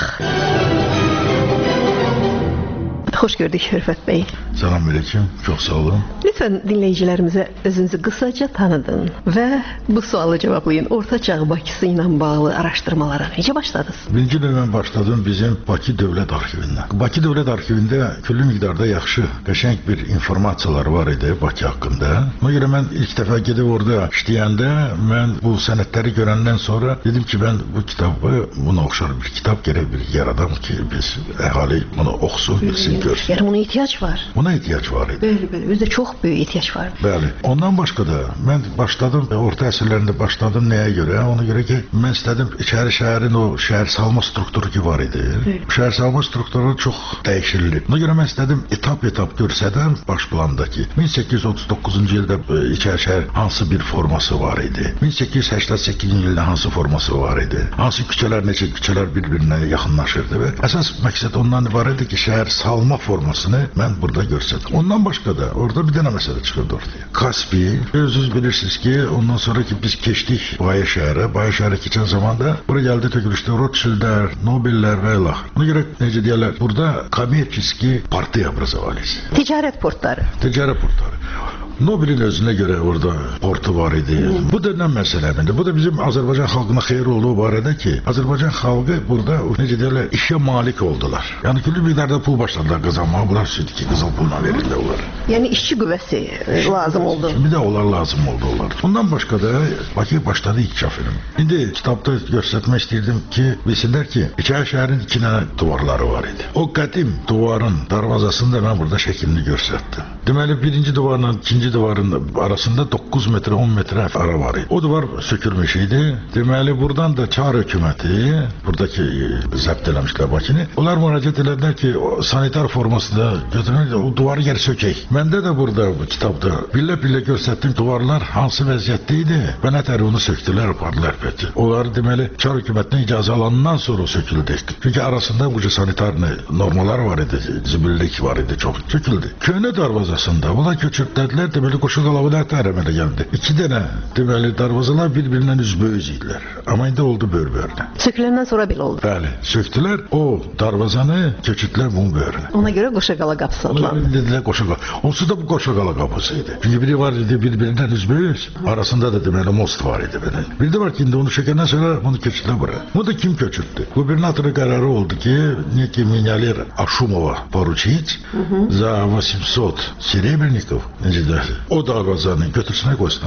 Xoş gördük Rüfət bəy. Salam aleyküm, çox sağ olun. Lütfən dinləyicilərimizə özünüzü qısaca tanıdın və bu sualı cavablayın. Orta çağ Bakısı ilə bağlı araşdırmalara necə başladınız? Birinci də mən başladım bizim Bakı Dövlət Arxivindən. Bakı Dövlət Arxivində küllü miqdarda yaxşı, qəşəng bir informasiyalar var idi Bakı haqqında. Ona görə mən ilk dəfə gedib orada işləyəndə, mən bu sənədləri görəndən sonra dedim ki, mən bu kitabı, buna oxşar bir kitab gərək bir yaradam ki, biz əhali bunu oxusun, bilsin, görsün. Yəni buna ehtiyac var. Buna ehtiyac var idi. Bəli, bəli, özdə çox böyük ehtiyac var. Bəli. Ondan başqa da mən başladım, orta əsrlərində başladım nəyə görə? Ona görə ki, mən istədim içəri şəhərin o şəhər salma strukturu ki var idi. Şəhər salma strukturu çox dəyişildi. Ona görə mən istədim etap-etap görsədən baş plandakı min səkkiz yüz otuz doqquzuncu ildə içəri şəhər hansı bir forması var idi? min səkkiz yüz səksən səkkizinci ildə hansı forması var idi? Hansı küçələr, neçə küçələr bir-birinə yaxınlaşırdı və əsas məqsəd ondan ibarət idi ki, şəhər salma formasını mən burada görsədim. Ondan başqa da orada bir dənə məsələ çıxırdı ortaya. Kaspi, özünüz bilirsiniz ki, ondan sonra ki biz keçdik Bayə şəhərə. Bayə şəhərə keçən zaman da bura gəldi tökülüşdə Rothschildlər, Nobellər və ilə. Ona görə necə deyərlər, burada kommersiya partiya obrazovались. Ticarət portları. Ticarət portları. Nobelin özünə görə orada portu var idi. Bu da nə məsələdir? Bu da bizim Azərbaycan xalqına xeyir olduğu barədə ki, Azərbaycan xalqı burada necə deyirlər, işə malik oldular. Yəni küllü miqdarda pul başladılar qazanmağa. Bunlar sürdü ki, qızıl pulla verirlər onlar. Yəni işçi qüvvəsi lazım oldu. Bir də onlar lazım oldu onlar. Ondan başqa da Bakı başladı inkişaf edim. İndi kitabda göstərmək istəyirdim ki, bilsinlər ki, içəri şəhərin iki dənə divarları var idi. O qədim divarın darvazasında mən burada şəklini göstərdim. Deməli, birinci divarla ikinci divarın arasında doqquz metr, on metr ara var idi. O divar sökülmüş idi. Deməli, buradan da Çar hökuməti, buradakı zəbt eləmişlər Bakını. Onlar müraciət elədilər ki, sanitar formasında götürmək, o divarı geri sökək. Məndə də burada bu kitabda billə-billə göstərdim divarlar hansı vəziyyətdə idi və nətər onu söktülər, apardılar pəti. Onları deməli, Çar hökumətindən icazə alandan sonra söküldü. Çünki arasında bu sanitar normalar var idi, zibillik var idi, çox söküldü. Köhnə darvazasında bunlar köçürdülər, deməli qoşu qalabələr tərəmələ gəldi. İki dənə deməli darvazalar bir-birindən üzböyüz idilər. Amma indi oldu bör-börünə. Söküləndən sonra belə oldu. Bəli, söktülər, o darvazanı köçürdülər bunun börünə. Ona görə Qoşaqala qapısı adlandı. Dedilər Qoşaqala. Onsuz da bu Qoşaqala qapısı idi. Çünki biri var idi bir-birindən üzböyüz, arasında da deməli most var idi belə. Bir də var ki, indi onu sökəndən sonra bunu köçürdülər bura. Bunu da kim köçürdü? Gubernatorun qərarı oldu ki, neki menyalir Aşumova poruçit za восемьсот серебряников, o darvazanı götürsünə qoysunlar bura.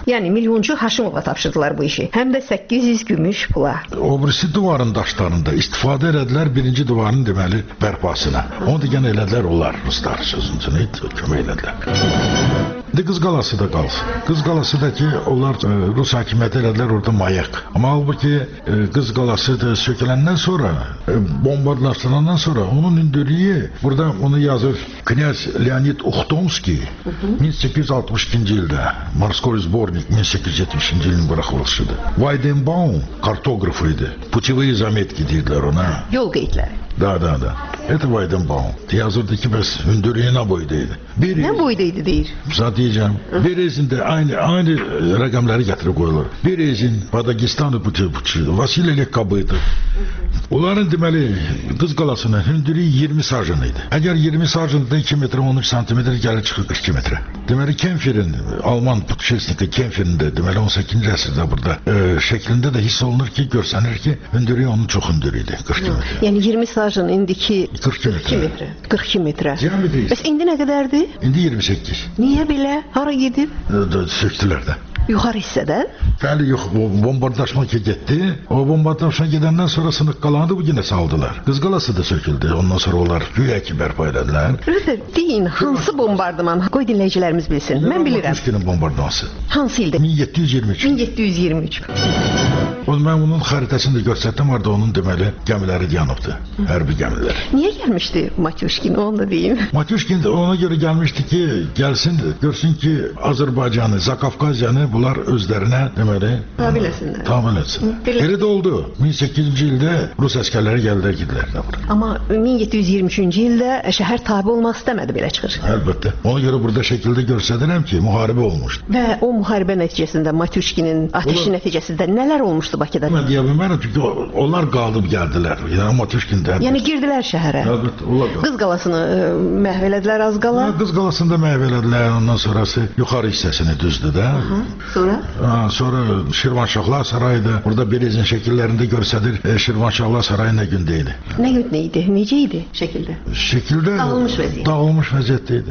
Yəni milyonçu Haşimova tapşırdılar bu işi. Həm də səkkiz yüz gümüş pula. O birisi divarın daşlarında istifadə elədilər birinci divarın deməli bərpasına. Onu da yenə elədilər onlar ruslar sözünü kömək elədilər. De Qız Qalası da qalsın. Qız Qalası da ki, onlar e, Rus hakimiyyəti elədilər orada mayak. Amma halbuki e, Qız Qalası da söküləndən sonra, e, bombardlaşdırandan sonra onun hündürlüyü, burada onu yazır Knyaz Leonid Uxtomski min səkkiz yüz altmış ikinci ildə Morskoy Zbornik min səkkiz yüz yetmişinci ilin buraxılışıdır. Weidenbaum kartografıydı. Putevые заметки deyirlər ona. Yol qeydləri. Da, da, da. Это Weidenbaum. Yazırdı ki, bəs hündürlüyü nə boydaydı? Bir nə boydaydı deyir? Zat diyeceğim. Bir ezinde aynı aynı rakamları getirip koyulur. Bir ezin Padagistan'ı Putu, Vasiliyle Kabıydı. Onların deməli Qız Qalasının hündürlüyü iyirmi sarjınıydı. Əgər iyirmi sarjında iki metre on üç santimetre gəlir çıxır qırx iki metre. Deməli Kempferin, Alman putuşesniki Kempferin də deməli on səkkizinci əsrdə burada e, şəklində də hiss olunur ki, görsənir ki, hündürlüyü onun çox hündürlüydü. qırx iki metre. Yəni iyirmi sarjın indiki qırx iki metre. qırx iki metre. Bəs indi nə qədərdir? İndi iyirmi səkkiz. Niyə belə? Hara gedib? Söktülər də. Yuxarı hissədə? Bəli, yox, bombardlaşma ki getdi. O bombardlaşma gedəndən sonra sınıq qalandı, bu yenə saldılar. Qız Qalası da söküldü. Ondan sonra onlar güya ki bərpa elədilər. Rüfət, deyin, hansı bombardıman? Qoy dinləyicilərimiz bilsin. Mən bilirəm. Matuşkinin bombardıması. Hansı ildə? min yeddi yüz iyirmi üç. min yeddi yüz iyirmi üç. O mən onun xəritəsini də göstərdim, orada onun deməli gəmiləri yanıbdı. Hərbi gəmilər. Niyə gəlmişdi Matuşkin? Onu da deyim. Matuşkin ona görə gəlmişdi ki, gəlsin, görsün ki, Azərbaycanı, Zakafqaziyanı bunlar özlərinə deməli tabe etsinlər. Tabe etsin. Elə də oldu. min səkkiz yüzüncü ildə Rus əsgərləri gəldilər, gidilər də bura. Amma min yeddi yüz iyirmi üçüncü ildə şəhər tabe olmaq istəmədi, belə çıxır. Əlbəttə. Ona görə burada şəkildə göstərirəm ki, müharibə olmuşdu. Və o müharibə nəticəsində Matuşkinin ateşi nəticəsində nələr olmuşdu Bakıda? Mən deyə bilmərəm, çünki onlar qalıb gəldilər. Yəni Matuşkin də. Yəni girdilər şəhərə. Əlbəttə, onlar qaldı. Qız Qalasını məhv elədilər az qala. Qız Qalasını da məhv elədilər. Ondan sonrası yuxarı hissəsini düzdü də. Sonra? Ha, sonra Şirvanşahlar Sarayı'da burada Berezin şəkillərində görsədir. E, Şirvanşahlar Sarayı nə gündə idi? Nə gündə idi? Necə idi şəkildə? Şəkildə dağılmış vəziyyətdə. Dağılmış vəziyyətdə idi.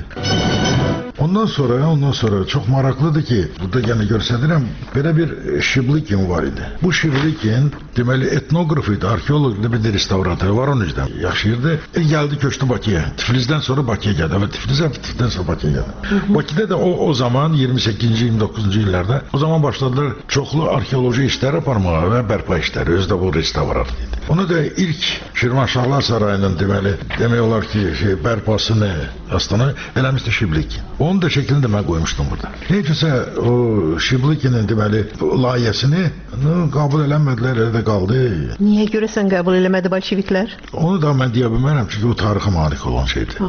Ondan sonra, ondan sonra çox maraqlıdır ki, burada yəni göstərirəm, belə bir Şiblikin var idi. Bu Şiblikin deməli etnoqraf idi, arxeoloq idi, bir də restavratör var onun üzrə yaşayırdı. E, gəldi köçdü Bakıya. Tiflisdən sonra Bakıya gəldi və Tiflisdən Tiflisdən sonra Bakıya gəldi. Bakıda da o o zaman iyirmi səkkizinci iyirmi doqquzuncu illərdə o zaman başladılar çoxlu arxeoloji işlər aparmağa və bərpa işləri. Özü də bu restavrat idi. Onu da ilk Şirvanşahlar Sarayının deməli demək olar ki, şey, bərpasını aslında eləmişdi Şiblik. Onun da şəklini də mən qoymuşdum burada. Neysə o Şiblikinin deməli layihəsini qəbul eləmədilər, elə də qaldı. Niyə görəsən qəbul eləmədi bolşeviklər? Onu da mən deyə bilmərəm, çünki o tarixə malik olan şeydir.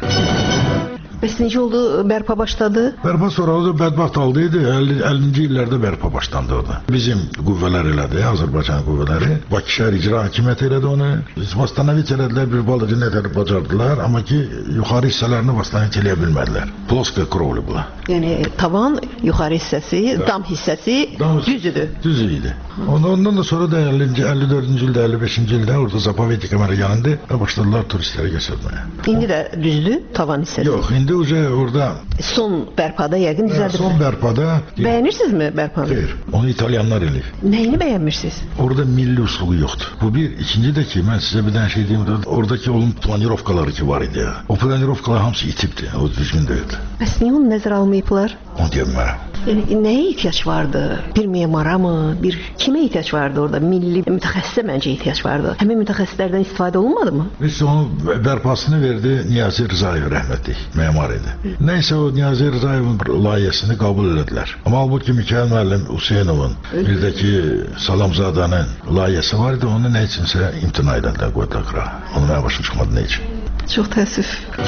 Bəs necə oldu? Bərpa başladı? Bərpa sonra o da bədbəxt halda idi. əllinci illərdə bərpa başlandı orada. Bizim qüvvələr elədi, Azərbaycan qüvvələri. Bakı şəhər icra hakimiyyəti elədi onu. Vastanovit elədilər, bir balıcı nətər bacardılar, amma ki, yuxarı hissələrini vastanovit eləyə bilmədilər. Ploska krovli bula. Yəni tavan, yuxarı hissəsi, dam hissəsi düz idi. Düz idi. Ondan da sonra da əllinci, əlli dördüncü ildə, əlli beşinci ildə orada Zapovednik kamera yanında başladılar turistləri gətirməyə. İndi də düzdür tavan hissəsi? Yox, indi uca orada son bərpada yəqin düzəldir. Son bərpada. Bəyənirsinizmi bərpanı? Xeyr, onu İtalyanlar eləyir. Nəyini bəyənmirsiniz? Orada milli usluğu yoxdur. Bu bir, ikinci də ki, mən sizə bir dənə şey deyim, oradakı onun planirovkaları ki var idi ya. O planirovkalar hamısı itibdi, o düzgün deyildi. Bəs niyə onu nəzərə almayıblar? Onu deyəmərəm. Yəni, nəyə ihtiyac vardı? Bir memara mı? Bir kimə ihtiyac vardı orada? Milli mütəxəssisə məncə ihtiyac vardı. Həmin mütəxəssislərdən istifadə olunmadı mı? Biz onun bərpasını verdi Niyazi Rızayev rəhmətli memar idi. Nəysə o Niyazi Rızayevin layihəsini qəbul elədilər. Amma halbuki Mikayıl müəllim Hüseynovun birdəki Salamzadənin layihəsi var idi, onu nə üçünsə imtina edəndilər, qoydular qırağa. Onu mənə başım çıxmadı nə üçün. Çox təəssüf.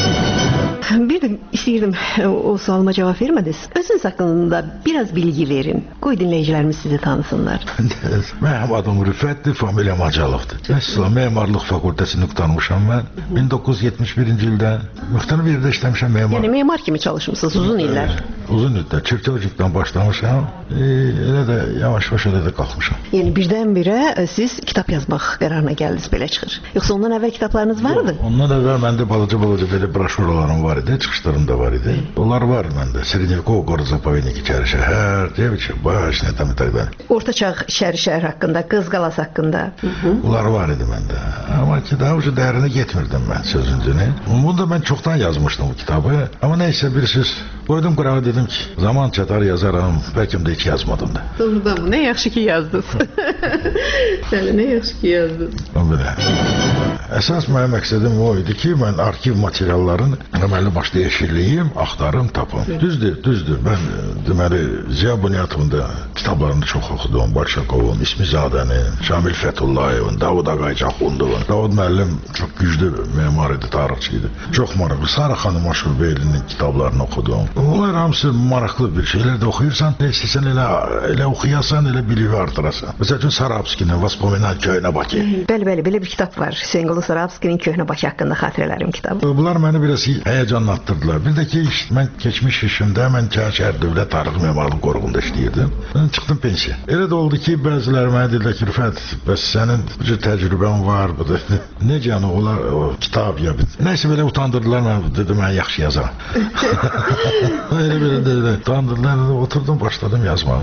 Bir də istəyirdim, o sualıma cavab vermədiniz. Özünüz haqqında biraz bilgi verin. Qoy dinləyicilərimiz sizi tanısınlar. Mənim adım Rüfətdir, familiyam Acalovdur. Əsla memarlıq fakültəsini qurtarmışam mən. min doqquz yüz yetmiş birinci ildə müxtəlif yerdə işləmişəm memar. Yəni memar kimi çalışmısınız uzun illər? Uzun illər. Çirkövcükdən başlamışam. E, elə də yavaş-yavaş elə də qalxmışam. Yəni birdən-birə siz kitab yazmaq qərarına gəldiniz, belə çıxır. Yoxsa ondan əvvəl kitablarınız vardı? Yox, ondan əvvəl məndə balaca-balaca belə broşuralarım var var idi, çıxışlarım da var idi. Onlar var məndə. Srednevkov, Gorod Zapovednik, İçəri şəhər, Devçi, baş, nə tam itəqdən. Orta çağ İçəri şəhər haqqında, Qız Qalası haqqında. Bunlar var idi məndə. Amma ki, daha ucu dərinə getmirdim mən sözüncünü. Bunu da mən çoxdan yazmışdım bu kitabı. Amma neysə bir söz qoydum qırağa, dedim ki, zaman çatar yazaram, bəlkə də iki yazmadım da. Doğrudan mı? Nə yaxşı ki yazdınız. Sən nə yaxşı ki yazdınız. Belə. Əsas mənim məqsədim o idi ki, mən arxiv materiallarını əməlli başlı yeşilliyim, axtarım, tapım. Düzdür, düzdür. Mən deməli Ziya Bunyatovun da kitablarını çox oxudum. Başakovun, İsmizadənin, Şamil Fətullayevin, Davud Ağaycaxundovun. Davud müəllim çox güclü memar idi, tarixçi idi. Çox maraqlı. Sara xanım Aşurbeylinin kitablarını oxudum. Onlar hamısı maraqlı bir şeylər də oxuyursan, nə istəsən elə, elə oxuyasan, elə biliyi artırasan. Məsəl üçün Sarabskinin Vaspominat Köhnə Bakı. Bəli, bəli, belə bir kitab var. Hüseyn Sarabskinin Köhnə Bakı haqqında xatirələrim kitabı. Bunlar məni biraz həyəcanlatdırdılar. Bir də ki, mən keçmiş işimdə mən Şəhər Dövlət Tarix Memarlıq Qoruğunda işləyirdim. Mən çıxdım pensiya. Elə də oldu ki, bəziləri mənə dedilər ki, Rüfət, bəs sənin bu təcrübən var, bu da necə yəni olar o kitab ya. Nəysə belə utandırdılar mən, dedim mən yaxşı yazaram. Elə belə də utandırdılar, oturdum, başladım yazmağa.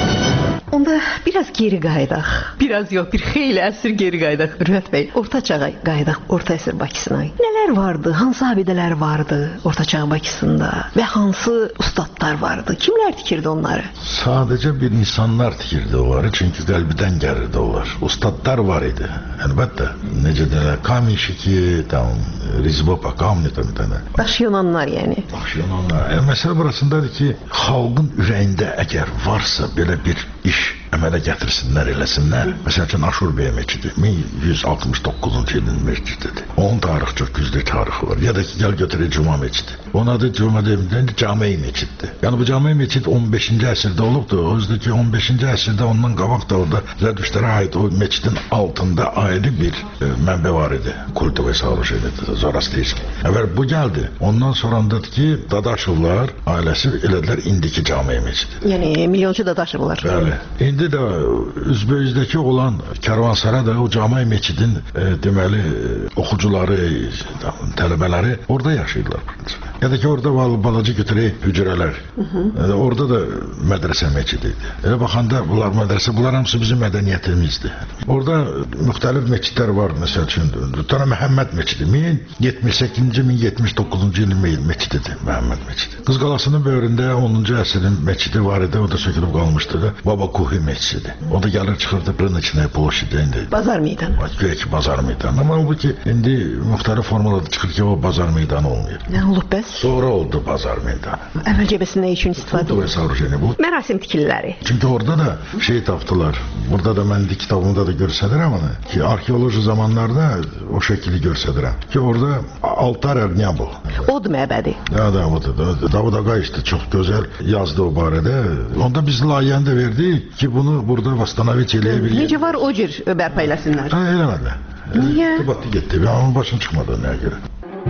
Onda biraz geri qayıdaq. Biraz yox, bir xeyli əsr geri qayıdaq. Rüfət bəy, orta çağa qayıdaq, orta əsr Bakısına. Nələr vardı, hansı abidələr vardı orta çağ Bakısında və hansı ustadlar vardı? Kimlər tikirdi onları? Sadəcə bir insanlar tikirdi onları, çünki qəlbidən gəlirdi onlar. Ustadlar var idi. Əlbəttə, necə deyirlər, Kaminşiki, tam Rizbopa, Kamni tam tənə. Daş Yunanlar yəni. Daş Yunanlar. Yəni, məsələ burasındadır ki, xalqın ürəyində əgər varsa belə bir iş əmələ gətirsinlər, eləsinlər. Məsəl üçün Aşurbey məscidi min yüz altmış doqquzuncu ilin məscididir. Onun tarixi çox güclü tarixi var. Ya da ki, gəl götürək Cuma məscidi. Onun adı Cuma deyildi, Cami məsciddir. Yəni bu Cami məscid on beşinci əsrdə olubdur. O yüzden ki on beşinci əsrdə ondan qabaq da orada Zərdüştlərə aid o məscidin altında ayrı bir e, mənbə var idi. Kultovoy soorужениеdir, Zoroastriyski. Əvvəl bu gəldi. Ondan sonrandadır ki, Dadaşovlar ailəsi elədilər indiki Cami məscidi. Yəni milyonçu Dadaşovlar. Bəli. İndi də Üzbeyizdəki olan Karvansara da o Cami məscidin e, deməli oxucuları, tələbələri orada yaşayırlar. Ya da ki orada balaca götürək hücrələr. E, orada da mədrəsə məscidi idi. Elə baxanda bunlar mədrəsə, bunlar hamısı bizim mədəniyyətimizdir. Orada müxtəlif məscidlər var. Məsəl üçün Tana Məhəmməd məscidi min yetmiş səkkizinci min yetmiş doqquzuncu ilin məscididir Məhəmməd məscidi. Qız Qalasının böyründə onuncu əsrin məscidi var idi. O da sökülüb qalmışdı da. Baba Kuhi məscidi. O da gəlir çıxırdı Brınıçınaya ploşidə indi. Bazar meydanı. Güya ki bazar meydanı. Amma bu ki indi müxtəlif formalarda çıxır ki o bazar meydanı olmuyor. Nə olub bəs? Sonra oldu bazar meydanı. Əvvəlcə bəs nə üçün istifadə olundu? Soorужение bu. Mərasim tikililəri. Çünki orada da şey tapdılar. Burada da mən kitabımda da göstərirəm onu. Ki arxeoloji zamanlarda o şəkili göstərirəm. Ki orada altar nə bu? Od məbədi. Ya da o da Davud Ağay işte çox gözəl yazdı o barədə. Onda biz layihəni də verdik ki bunu burada vastanavit eləyə bilərik. Necə var o cür bərpa eləsinlər? Ha, eləmədi. Niyə? Batı getdi. Onun başına çıxmadı nəyə görə.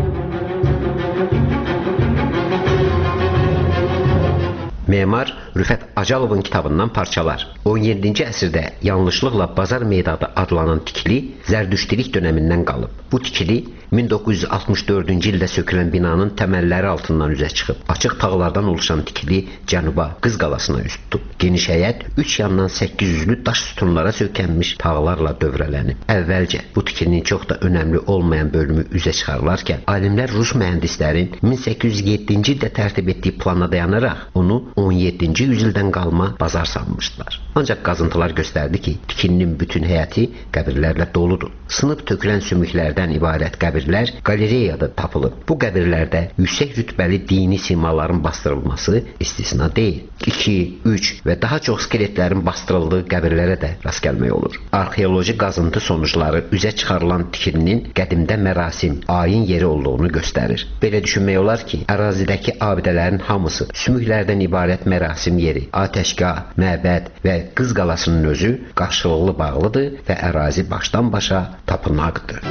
Memar Rüfət Acalovun kitabından parçalar. on yeddinci əsrdə yanlışlıqla Bazar meydanı adlanan tikili Zərdüştilik dönəmindən qalıb. Bu tikili min doqquz yüz altmış dördüncü ildə sökülən binanın təməlləri altından üzə çıxıb. Açıq tağlardan oluşan tikili cənuba Qız Qalasına üz tutub. Geniş həyət üç yandan səkkiz yüzlü daş sütunlara sökənmiş tağlarla dövrələnib. Əvvəlcə bu tikilinin çox da önəmli olmayan bölümü üzə çıxarılarkən alimlər Rus mühəndislərin min səkkiz yüz yeddinci ildə tərtib etdiyi plana dayanaraq onu on yeddinci yüzildən qalma bazar sanmışdılar. Ancaq qazıntılar göstərdi ki, tikilinin bütün həyəti qəbirlərlə doludur. Sınıb tökülən sümüklərdən ibarət qəbirlər qalereyada tapılıb. Bu qəbirlərdə yüksək rütbəli dini simaların bastırılması istisna deyil. iki, üç və daha çox skeletlərin bastırıldığı qəbirlərə də rast gəlmək olur. Arxeoloji qazıntı sonuçları üzə çıxarılan tikilinin qədimdə mərasim, ayin yeri olduğunu göstərir. Belə düşünmək olar ki, ərazidəki abidələrin hamısı sümüklərdən ibarət mərasim yeri, atəşgah, məbəd və Qız Qalasının özü qarşılıqlı bağlıdır və ərazi başdan başa tapınaqdır.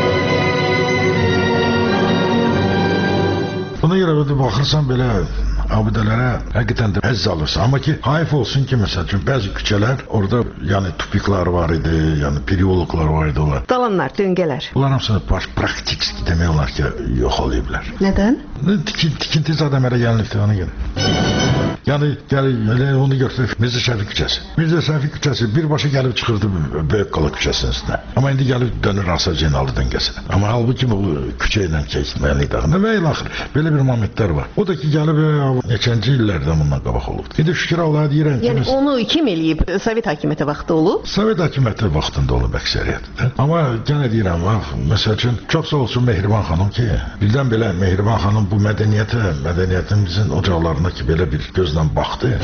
Buna görə baxırsan belə abidələrə həqiqətən də həzz alırsa. Amma ki, hayf olsun ki, məsəl üçün bəzi küçələr orada yəni tupiklar var idi, yəni periologlar var idi onlar. Dalanlar, döngələr. Bunlar hamısını baş praktik demək olar ki, yox olayıblar. Nədən? Tikin, tikinti zaten mənə gəlibdi ona görə. Yəni, yəni onu götürüb Mirzə Şəfiq küçəsi. Mirzə Şəfiq küçəsi birbaşa gəlib çıxırdı Böyük Qala küçəsinin üstünə. Amma indi gəlib dönür Asa Ceynalı döngəsinə. Amma halbuki bu küçə ilə keçməli idi. Nə və axır, belə bir momentlər var. O da ki, gəlib neçənci illərdən bundan qabaq olubdu. İndi şükür Allaha deyirəm ki... Yəni onu kim eləyib? Sovet hakimiyyəti vaxtı olub? Sovet hakimiyyəti vaxtında olub əksəriyyətdə. Amma yenə deyirəm, bax, məsəl üçün, çox sağ olsun Mehriban xanım ki, birdən belə Mehriban xanım bu mədəniyyətə, mədəniyyətimizin ocaqlarına ki, belə bir gözlə baxdı.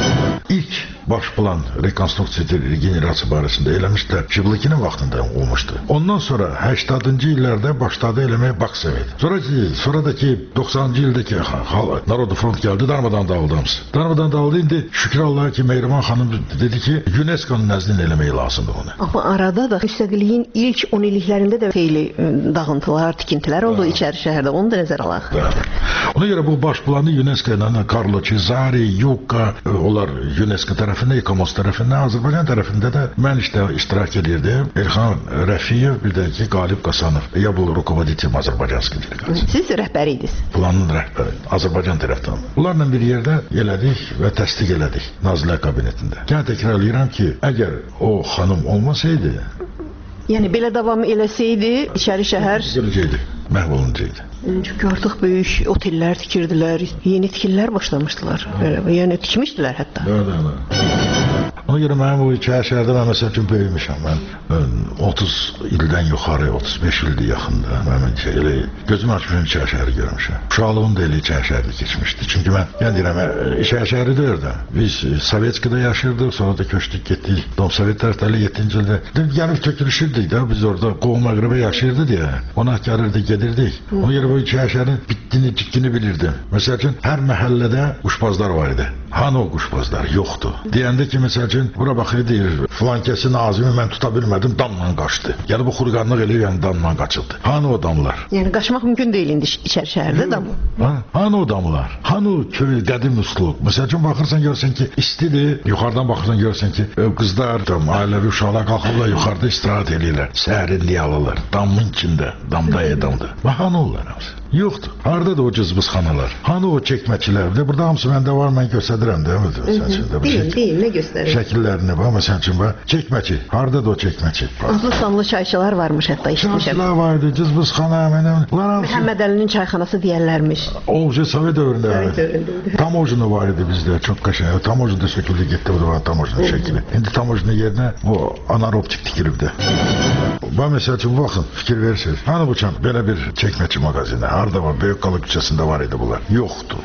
İlk baş plan rekonstruksiya regenerasiya barəsində eləmişlər. Şıblıkinin vaxtında olmuşdu. Ondan sonra səksəninci illərdə başladı eləməyə Baksovet. Sonraki, sonradaki doxsanıncı ildəki Narodu Front gəldi, darmadan dağıldı hamısı. Darmadan dağıldı, indi şükür Allaha ki, Mehriban xanım dedi ki, UNESCO'nun nəzdində eləmək lazımdır onu. Amma arada da müstəqilliyin ilk on illiklərində də xeyli dağıntılar, tikintilər oldu içəri şəhərdə. Onu da nəzərə alaq. Ona görə bu baş planı UNESCO ilə Carlo Cesari, Yuka, onlar UNESCO tərəfində, İKOMOS tərəfində, Azərbaycan tərəfində də mən işte iştirak edirdim. Elxan Rəfiyev, bir də ki, Qalib Qasanov. Ya bu rukovodитель Azərbaycanski delegasiya. Siz rəhbəri idiniz. Planın rəhbəri, Azərbaycan tərəfdən. Bunlarla bir yerdə elədik və təsdiq elədik Nazirlər Kabinetində. Yenə təkrarlayıram ki, əgər o xanım olmasaydı, yəni belə davam eləsəydi, içəri şəhər gələcəkdi, məhv olunacaqdı. Çünki artıq böyük otellər tikirdilər, yeni tikililər başlamışdılar. Belə, yəni tikmişdilər hətta. Da, da, da. Ona görə mənim bu iki şəhərdə mən məsəl üçün böyümüşəm. Mən otuz ildən yuxarı, otuz beş ildir yaxında. Mən şey, elə gözüm açmışım iki şəhəri görmüşəm. Uşaqlığım da elə iki şəhərdə keçmişdi. Çünki mən, yəni deyirəm, iki şəhəri də orada. Biz Sovetskada yaşırdıq, sonra da köçdük, getdik. Dom Sovet tərəfləri yeddinci ildə. Gəlib tökülüşürdük da, biz orada qovum məğribə yaşayırdı deyə. Ona gəlirdik, gedirdik. Ona görə bu iki şəhərin bitdini, cikkini bilirdim. Məsəl üçün, hər məhəllədə quşbazlar var idi. Hanı o quşbazlar? Yoxdur. Deyəndə ki, məsəl üçün, bura baxır deyir, filan kəsin azimi mən tuta bilmədim, damla qaçdı. Yəni bu xurqanlıq eləyib, yəni damla qaçıldı. Hanı o damlar? Yəni qaçmaq mümkün deyil indi içəri şəhərdə dam. Ha? Hanı o damlar? Hanı o köy, qədim üslub? Məsəl üçün baxırsan görsən ki, istidir. Yuxarıdan baxırsan görsən ki, qızlar, ailəvi uşaqlar qalxırlar, yuxarıda istirahət eləyirlər. Sərinliyi alırlar. Damın içində, damda edamdır. Və hanı onlar hamısı? Yoxdur. Harada da o cızbızxanalar? Hanı o çəkməkçilər? De burada hamısı məndə var, mən göstərirəm də. Deyil, deyil, nə göstərir? Şəkillərini var, məsəl üçün var. Çəkməçi. Harada da o çəkməçi? Adlı sanlı çayçılar varmış hətta işmişəm. Çayçılar vardı, cızbızxana, mənəm. Məhəmməd Əlinin çayxanası deyərlərmiş. O, Sovet dövründə. Sovet dövründə. Tamojnu var idi bizdə, çox qəşəng. Tamojnu da söküldü, getdi, bu da var Tamojnu şəkili. İndi Tamojnu yerinə bu anaeroptik tikilibdi. Bax, məsəl üçün, baxın, fikir verirsiniz. Hanı bu çan, belə bir çəkməçi mağazini, harada var, Böyük Qala küçəsində var idi bunlar. Yoxdur.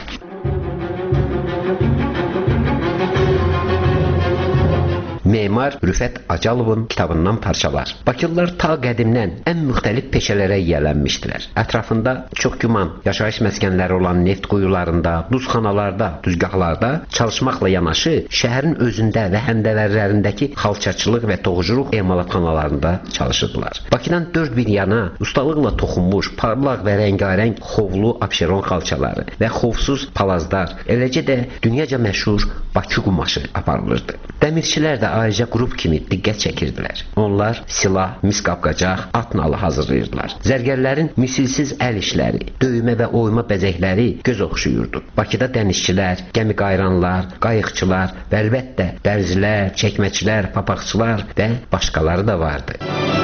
Memar Rüfət Acalovun kitabından parçalar. Bakılılar ta qədimdən ən müxtəlif peşələrə yiyələnmişdilər. Ətrafında çox güman yaşayış məskənləri olan neft quyularında, duzxanalarda, düzgahlarda çalışmaqla yanaşı, şəhərin özündə və həndəvərlərindəki xalçaçılıq və toxuculuq emalatxanalarında çalışırdılar. Bakıdan dörd bir yana ustalıqla toxunmuş, parlaq və rəngarəng xovlu abşeron xalçaları və xovsuz palazlar, eləcə də dünyaca məşhur Bakı qumaşı aparılırdı. Dəmirçilər də ayrıca qrup kimi diqqət çəkirdilər. Onlar silah, mis qapqacaq, at nalı hazırlayırdılar. Zərgərlərin misilsiz əl işləri, döymə və oyma bəzəkləri göz oxşuyurdu. Bakıda dənizçilər, gəmi qayranlar, qayıqçılar və əlbəttə dərzilər, çəkməçilər, papaqçılar və başqaları da vardı.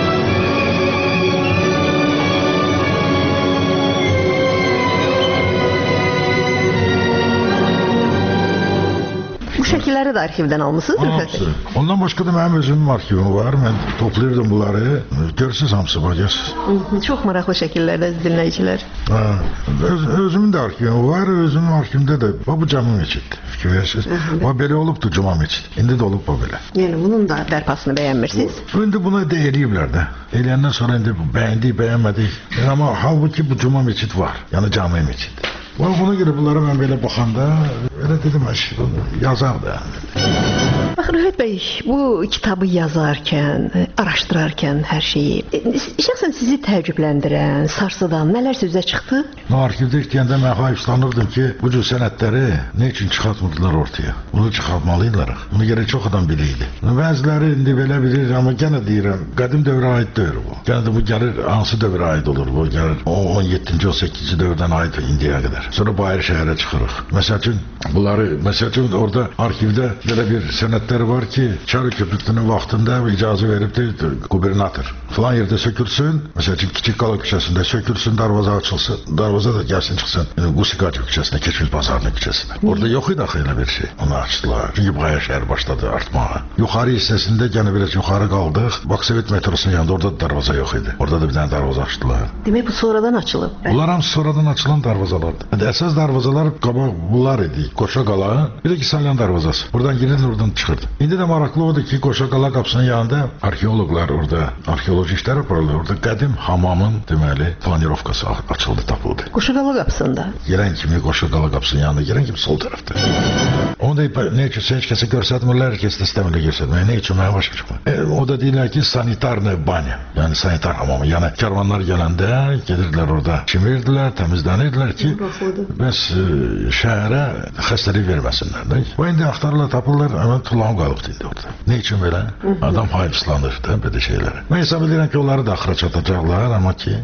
Bu şəkilləri də arxivdən almısınız? Hamısı. Ondan başqa da mənim özümün arxivim var. Mən toplayırdım bunları. Görürsünüz hamısı, baxıyorsunuz. Çox maraqlı şəkillərdə dinləyicilər. Ha, öz, özümün də arxivim var. Özümün arxivimdə də bu cami meçiddir. Fikir verirsiniz. Bu belə olubdu cuma meçid. İndi də olub bu belə. Yəni bunun da bərpasını bəyənmirsiniz? İndi bunu da eləyiblər də. Eləyəndən sonra indi bəyəndik, bəyənmədik. Yəni, amma halbuki bu cuma meçid var. Yəni cami meçid. Ona görə bunlara mən belə baxanda elə dedim, yazar da. Bax, Rüfət bəy, bu kitabı yazarkən, araşdırarkən hər şeyi, şəxsən sizi təəccübləndirən, sarsıdan nələrsə üzə çıxdı? Arxivdə işləyəndə mən hayıflanırdım ki, bu cür sənədləri nə üçün çıxartmırdılar ortaya? Bunu çıxartmalıydılar. Bunu görə çox adam bilirdi. Bəziləri indi belə bilir, amma gənə deyirəm, qədim dövrə aid deyil bu. Gənə də bu gəlir, hansı dövrə aid olur? Bu gəlir on yeddinci on səkkizinci dövrdən aid indiyə qədər. Sonra Bayır şəhərə çıxırıq. Məsəl üçün, bunları, məsəl üçün orada arxivdə belə bir sənədləri var ki, Çar köprüsünün vaxtında icazə veribdir qubernator. Falan yerdə sökülsün, məsəl üçün Kiçik Qala küçəsində sökülsün, darvaza açılsın, darvaza da gəlsin çıxsın Qusikati küçəsinə, Keçmiş Bazarının küçəsinə. Orada yox idi axı elə bir şey. Onu açdılar. Çünki Bayır şəhər başladı artmağa. Yuxarı hissəsində gənə biraz yuxarı qaldıq. Baksovet metrosunun yanında orada da darvaza yox idi. Orada da bir dənə darvaza açdılar. Demək bu sonradan açılıb. Bunlar hamısı sonradan açılan darvazalardır. Yəni əsas darvazalar qabaq bunlar idi. Qoşa Qala, bir də ki Salyan darvazası. Buradan girirdi, oradan çıxırdı. İndi də maraqlı odur ki, Qoşa Qala qapısının yanında arxeoloqlar orada arxeoloji işlər aparırlar. Orada qədim hamamın deməli planirovkası açıldı, tapıldı. Qoşa Qala qapısında. Girən kimi Qoşa Qala qapısının yanında, girən kimi sol tərəfdə. Onu da nə üçün heç kəsə göstərmirlər, heç də istəmirlər göstərməyə. Nə üçün mənə başa çıxmır. E, o da deyirlər ki, sanitarnı banya, yəni sanitar hamamı. Yəni karvanlar gələndə gedirdilər orada, çimirdilər, təmizlənirdilər ki, bəs e, şəhərə xəstəlik verməsinlər də. Və indi axtarırlar, tapırlar, hemen tulağım qalıbdı indi orada. Ne için belə? Adam hayıfslanır da belə şeylərə. Mən hesab edirəm ki, onları da axıra çatacaqlar, amma ki...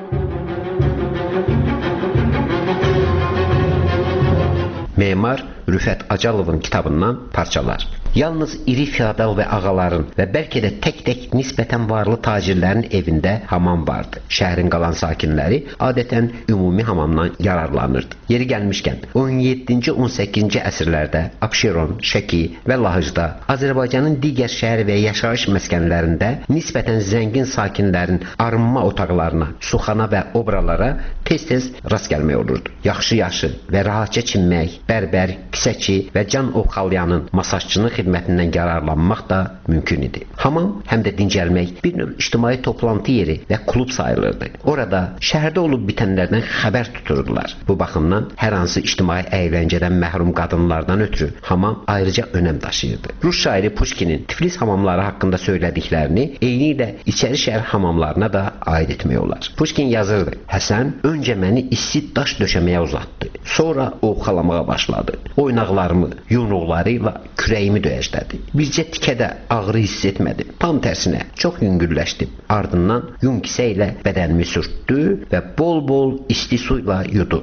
Memar Rüfət Acalovun kitabından parçalar. Yalnız iri feodal və ağaların və bəlkə də tək-tək nisbətən varlı tacirlərin evində hamam vardı. Şəhərin qalan sakinləri adətən ümumi hamamdan yararlanırdı. Yeri gəlmişkən, on yeddinci on səkkizinci əsrlərdə Abşeron, Şəki və Lahıcda Azərbaycanın digər şəhər və yaşayış məskənlərində nisbətən zəngin sakinlərin arınma otaqlarına, suxana və obralara tez-tez rast gəlmək olurdu. Yaxşı-yaxşı və rahatca çinmək, bərbər, kisəçi və can ovxalayanın masajçının xidmətindən yararlanmaq da mümkün idi. Hamam həm də dincəlmək, bir növ ictimai toplantı yeri və klub sayılırdı. Orada şəhərdə olub bitənlərdən xəbər tuturdular. Bu baxımdan hər hansı ictimai əyləncədən məhrum qadınlardan ötürü hamam ayrıca önəm daşıyırdı. Rus şairi Pushkinin Tiflis hamamları haqqında söylədiklərini eyni ilə içəri şəhər hamamlarına da aid etmək olar. Pushkin yazırdı: Həsən öncə məni isti daş döşəməyə uzatdı. Sonra ovxalamağa başladı. Oynaqlarımı, yumruqları ilə kürəyimi döyəclədi. Bircə tikədə ağrı hiss etmədim. Tam tərsinə çox yüngülləşdim. Ardından yun kisə ilə bədənimi sürtdü və bol-bol isti suyla yudu.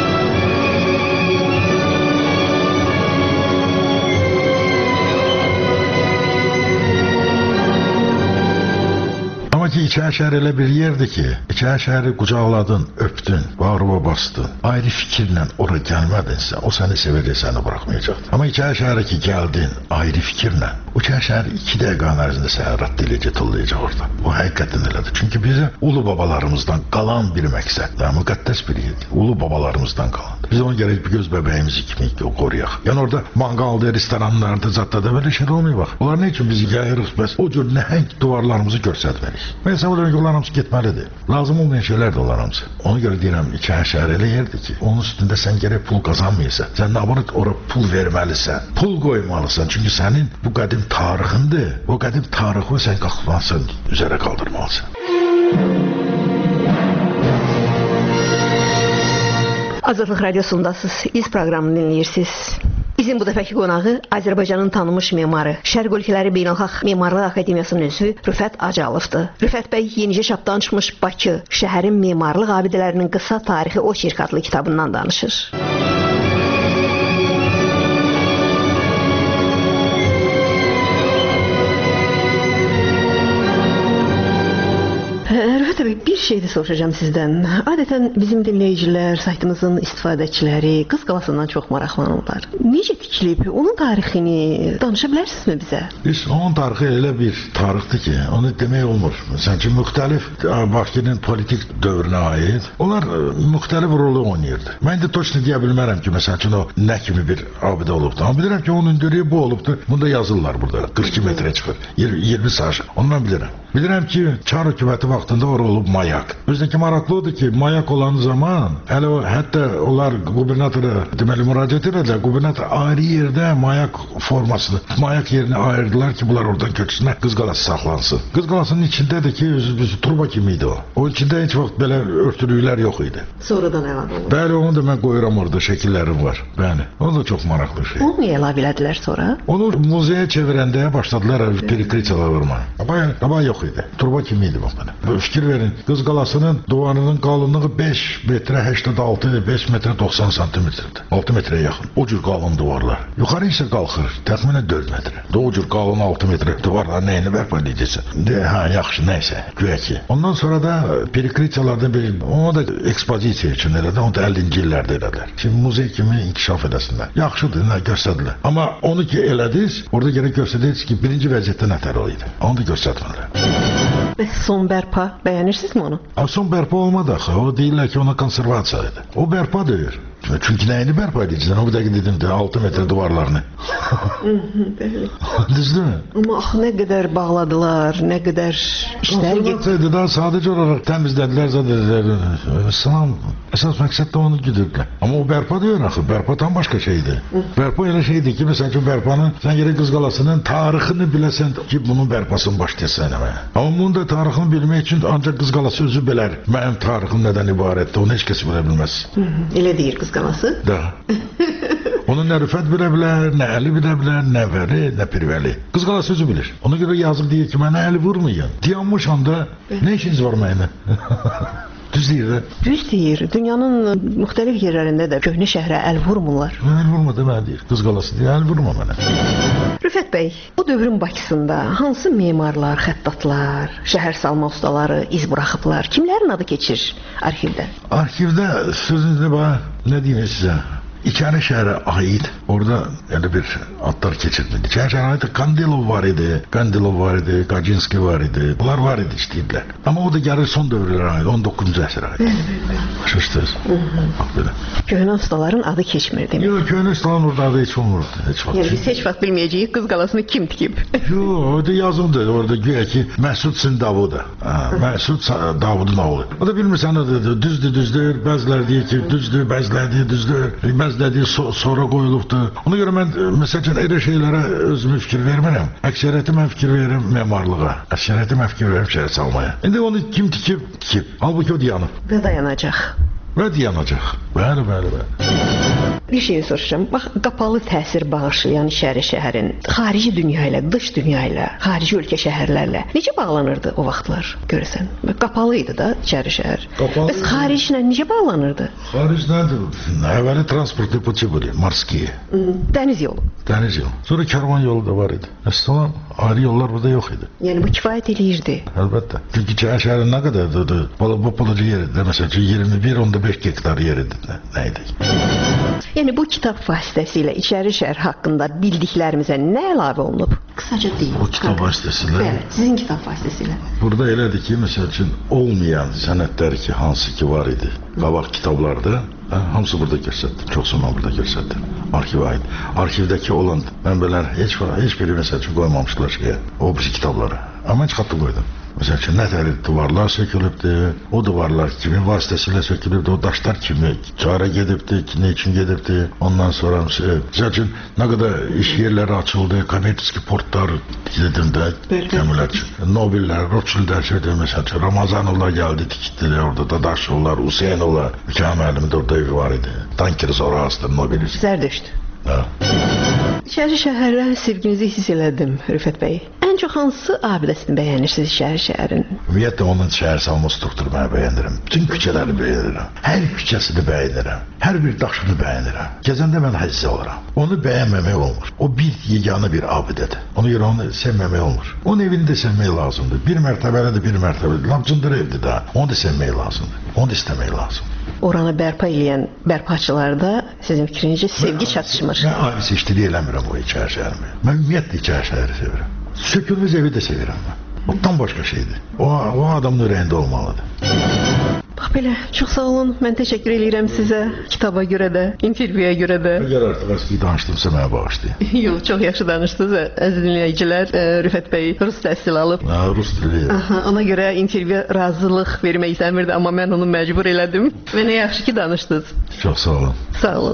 Amma ki, İçəri şəhər elə bir yerdir ki, İçəri şəhəri qucaqladın, öpdün, bağrıma bastın, ayrı fikirlə ora gəlmədinsə, o səni sevəcək, səni buraxmayacaqdır. Amma İçəri şəhərə ki, gəldin, ayrı fikirlə, o İçəri şəhəri iki dəqiqənin ərzində səhərat eləyəcək, tıllayacaq orada. O həqiqətən elədir. Çünki bizə ulu babalarımızdan qalan bir məqsəd, və müqəddəs bir yerdir. Ulu babalarımızdan qalan. Biz onu gərək bir göz bəbəyimizi kimi qoruyaq. Yəni orada manqalda, restoranlarda, zadda belə şeylər olmuyor bax. Onlar nə üçün bizi yayırıq, bəs o cür nəhəng duvarlarımızı görsətmərik. Mən hesab edirəm ki, onlar hamısı getməlidir. Lazım olmayan şeylər də onlar hamısı. Ona görə deyirəm, İçəri şəhər elə yerdir ki, onun üstündə sən gərək pul qazanmayırsan. Sən nabanı ora pul verməlisən, pul qoymalısan. Çünki sənin bu qədim tarixindir. O qədim tarixi sən qalxmalısan, üzərə qaldırmalısan. Azadlıq Radiosundasınız, İz proqramını dinləyirsiniz. Bizim bu dəfəki qonağı Azərbaycanın tanınmış memarı, Şərq ölkələri Beynəlxalq Memarlıq Akademiyasının üzvü Rüfət Acalovdur. Rüfət bəy yenicə çapdan çıxmış Bakı, şəhərin memarlıq abidələrinin qısa tarixi oçerk adlı kitabından danışır. Rüfət bəy, bir şey də soruşacağım sizdən. Adətən bizim dinləyicilər, saytımızın istifadəçiləri Qız Qalasından çox maraqlanırlar. Necə tikilib? Onun tarixini danışa bilərsinizmi bizə? Biz, onun tarixi elə bir tarixdir ki, onu demək olmur. Məsələn ki, müxtəlif Bakının politik dövrünə aid, onlar müxtəlif rolu oynayırdı. Mən də точно deyə bilmərəm ki, məsələn ki, o nə kimi bir abidə olubdu. Amma bilirəm ki, onun dörəyi bu olubdu. Bunda yazırlar burada. qırx iki metrə çıxır. iyirmi saat. Ondan bilirəm. Bilirəm ki, Çar hökuməti vaxtında orada olub mayak. Özdəki maraqlı odur ki, mayak olan zaman hələ o, hətta onlar qubernatora deməli müraciət edədilər. Qubernator ayrı yerdə mayak formasını, mayak yerini ayırdılar ki, bunlar oradan köçsünlər, Qız Qalası saxlansın. Qız Qalasının içindədir ki, özü, özü turba kimi idi o. O içində heç vaxt belə örtülüklər yox idi. Sonradan əlavə olundu. Bəli, onu da mən qoyuram orada, şəkillərim var. Bəli, o da çox maraqlı şey. Onu niyə əlavə elədilər sonra? Onu muzeyə çevirəndə başladılar perikritiyalar vurmaya. Qabaq, qabaq yox idi. Turba kimi idi bax belə. Fikir verin, Qız Qalasının duvarının qalınlığı beş metrə səksən altı, beş metrə doxsan santimetrdir. altı metrəyə yaxın. O cür qalın divarlar. Yuxarı isə qalxır, təxminən dörd metrə. O cür qalın altı metrə divarlar nəyini bərpa edəcəksən? De, hə, yaxşı, nəysə, güya ki. Ondan sonra da perikritiyalarda bir, onu da ekspozisiya üçün elədi, onu da əllinci illərdə elədilər. Şimdi muzey kimi inkişaf edəsinlər. Yaxşıdır, nə göstərdilər. Amma onu ki elədiniz, orada gərək göstərdiniz ki, birinci vəziyyətdə nətər o idi. Onu da göstərmədilər. Bəs son bərpa, bəyənirsinizmi onu? A, son bərpa olmadı axı, o deyirlər ki, ona konservasiya idi. O bərpa deyir. Çünki nəyini bərpa edəcəksən? O bir dəqiqə dedim də altı metrə divarlarını. Düzdür mü? Amma axı nə qədər bağladılar, nə qədər işlər getdi. Daha sadəcə olaraq təmizlədilər, zadədilər. Salam, əsas məqsəd də onu güdürdülər. Amma o bərpa deyir axı, bərpa tam başqa şeydir. Bərpa elə şeydir ki, məsələn ki, bərpanın, sən yerə Qız Qalasının tarixini biləsən ki, bunun bərpasını başlayasan eləməyə. Amma bunun da tarixini bilmək üçün ancaq Qız Qalası özü bilər. Mənim tarixim nədən ibarətdir, onu heç kəs bilə bilməz. Elə deyir Qız Qalası? Da. Onun nə Rüfət bilə bilər, nə Əli bilə bilər, nə Vəli, nə Pirvəli. Qız Qalası özü bilir. Ona görə yazıq deyir ki, mənə Əli vurmayın. Dayanmış anda nə işiniz var mənə? Düz deyir də. Düz deyir. Dünyanın müxtəlif yerlərində də köhnə şəhrə əl vurmurlar. Əl vurma demə deyir. Qız Qalası deyir, əl vurma mənə. Rüfət bəy, bu dövrün Bakısında hansı memarlar, xəttatlar, şəhər salma ustaları iz buraxıblar? Kimlərin adı keçir arxivdə? Arxivdə sözünüzdə bax, nə deyim sizə? İçəri şəhərə aid orada elə bir adlar keçirmedi. İçəri şəhərə aid Kandilov var idi, Kandilov var idi, Kaczynski var idi. Bunlar var idi işləyirlər. Amma o da gəlir son dövrlərə aid, on doqquzuncu əsrə aid. Başa-düşdünüz? Bax belə. Köhnə ustaların adı keçmir demək. Yox, köhnə ustaların orada adı heç olmurdu. Heç vaxt. Yəni biz heç vaxt bilməyəcəyik Qız Qalasını kim tikib. Yox, orada yazıldı. Orada güya ki Məsud Sindavuda. Məsud Davudun oğlu. O da bilmirsən, düzdür, düzdür. Bəziləri deyir ki, düzdür, bəziləri deyir, düzdür. Bəziləri so sonra qoyulubdur. Ona görə mən məsələn elə şeylərə özümü fikir vermirəm. Əksəriyyəti mən fikir verirəm memarlığa. Əksəriyyəti mən fikir verirəm şəhər salmaya. İndi onu kim tikib, tikib. Halbuki o dayanıb. Və dayanacaq. Və dayanacaq. Bəli, bəli, bəli. Bir şey soruşacağım. Bax, qapalı təsir bağışlayan içəri şəhərin xarici dünya ilə, dış dünya ilə, xarici ölkə şəhərlərlə necə bağlanırdı o vaxtlar görəsən? Qapalı idi da içəri şəhər. Qapalı. Bəs xariclə necə bağlanırdı? Xaricdən əvvəli transport pути были, морские. Dəniz yolu. Dəniz yolu. Sonra karvan yolu da var idi. Əslən ayrı yollar burada yox idi. Yəni bu kifayət eləyirdi. Əlbəttə. Çünki içəri şəhərin nə qədərdir? Bu balaca yerdə məsələn iyirmi bir onda beş hektar yer idi. Nə idi? Yəni bu kitab vasitəsilə içəri şəhər haqqında bildiklərimizə nə əlavə olunub? Qısaca deyin. Bu kitab vasitəsilə? Bəli, sizin kitab vasitəsilə. Burada elədir ki, məsəl üçün olmayan sənədlər ki, hansı ki var idi qabaq kitablarda, hə, hamısı burada göstərdim. Çoxsunu burada göstərdim. Arxivə aid. Arxivdəki olan mənbələr heç heç biri məsəl üçün qoymamışdılar şeyə, o birisi kitablara. Amma heç xatlı qoydum. Məsəl üçün, nətər divarlar sökülübdür, o divarlar kimin vasitəsilə sökülübdür, o daşlar kimi çara gedibdir, ne üçün gedibdir, ondan sonra məsəl üçün, nə qədər iş yerləri açıldı, kommersiya portlar dedim də, gəmilər üçün, Nobellər, Rothschildlər şeydir, məsəl üçün, Ramazanovlar gəldi, tikitdilər orada, Dadaşovlar, Hüseynovlar, Hükan müəllimin də orada evi var idi, tankeri sonra astır, Nobel üçün. Zərdüşt. Hə. İçəri şəhərə sevginizi hiss elədim, Rüfət bəy. Ən çox hansı abidəsini bəyənirsiniz içəri şəhərin? Ümumiyyətlə onun şəhər salma strukturu mən bəyənirəm. Bütün küçələri bəyənirəm. Hər küçəsini bəyənirəm. Hər bir daşını bəyənirəm. Gəzəndə mən həzzə olaram. Onu bəyənməmək olmur. O bir yeganə bir abidədir. Ona görə onu sevməmək olmur. Onun evini də sevmək lazımdır. Bir mərtəbəlidir, bir mərtəbəlidir. Lamcındır evdir də. Onu da sevmək lazımdır. Onu da istəmək lazımdır. Oranı bərpa edən bərpaçılarda sizin fikrincə sevgi çatışmır. Mən ayrı seçdiliyi eləmirəm o içəri şəhərimi. Mən ümumiyyətlə içəri şəhəri sevirəm. Sökülmüş evi də sevirəm mən. O tam başqa şeydir. O, o adamın ürəyində olmalıdır. Bax, Bax belə, çox sağ olun. Mən təşəkkür edirəm sizə, kitaba görə də, intervyuya görə də. Əgər artıq əski danışdımsa mənə bağışlayın. Yox, çox yaxşı danışdınız. Əziz dinləyicilər, Rüfət bəy rus təhsil alıb. Hə, rus dili. Aha, ona görə intervyu razılıq vermək istəmirdi, amma mən onu məcbur elədim. Və nə yaxşı ki danışdınız. Çox sağ olun. Sağ olun.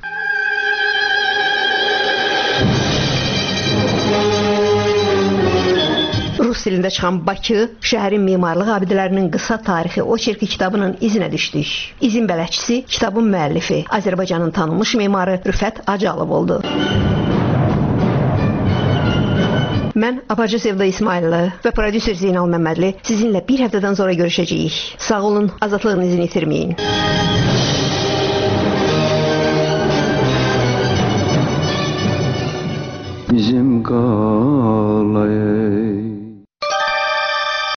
Rus dilində çıxan Bakı, şəhərin memarlıq abidələrinin qısa tarixi oçerki kitabının izinə düşdük. İzin bələdçisi, kitabın müəllifi, Azərbaycanın tanınmış memarı Rüfət Acalov oldu. Mən Aparıcı Sevda İsmaillı və prodüser Zeynal Məmmədli sizinlə bir həftədən sonra görüşəcəyik. Sağ olun, azadlığınızı itirməyin. Bizim qal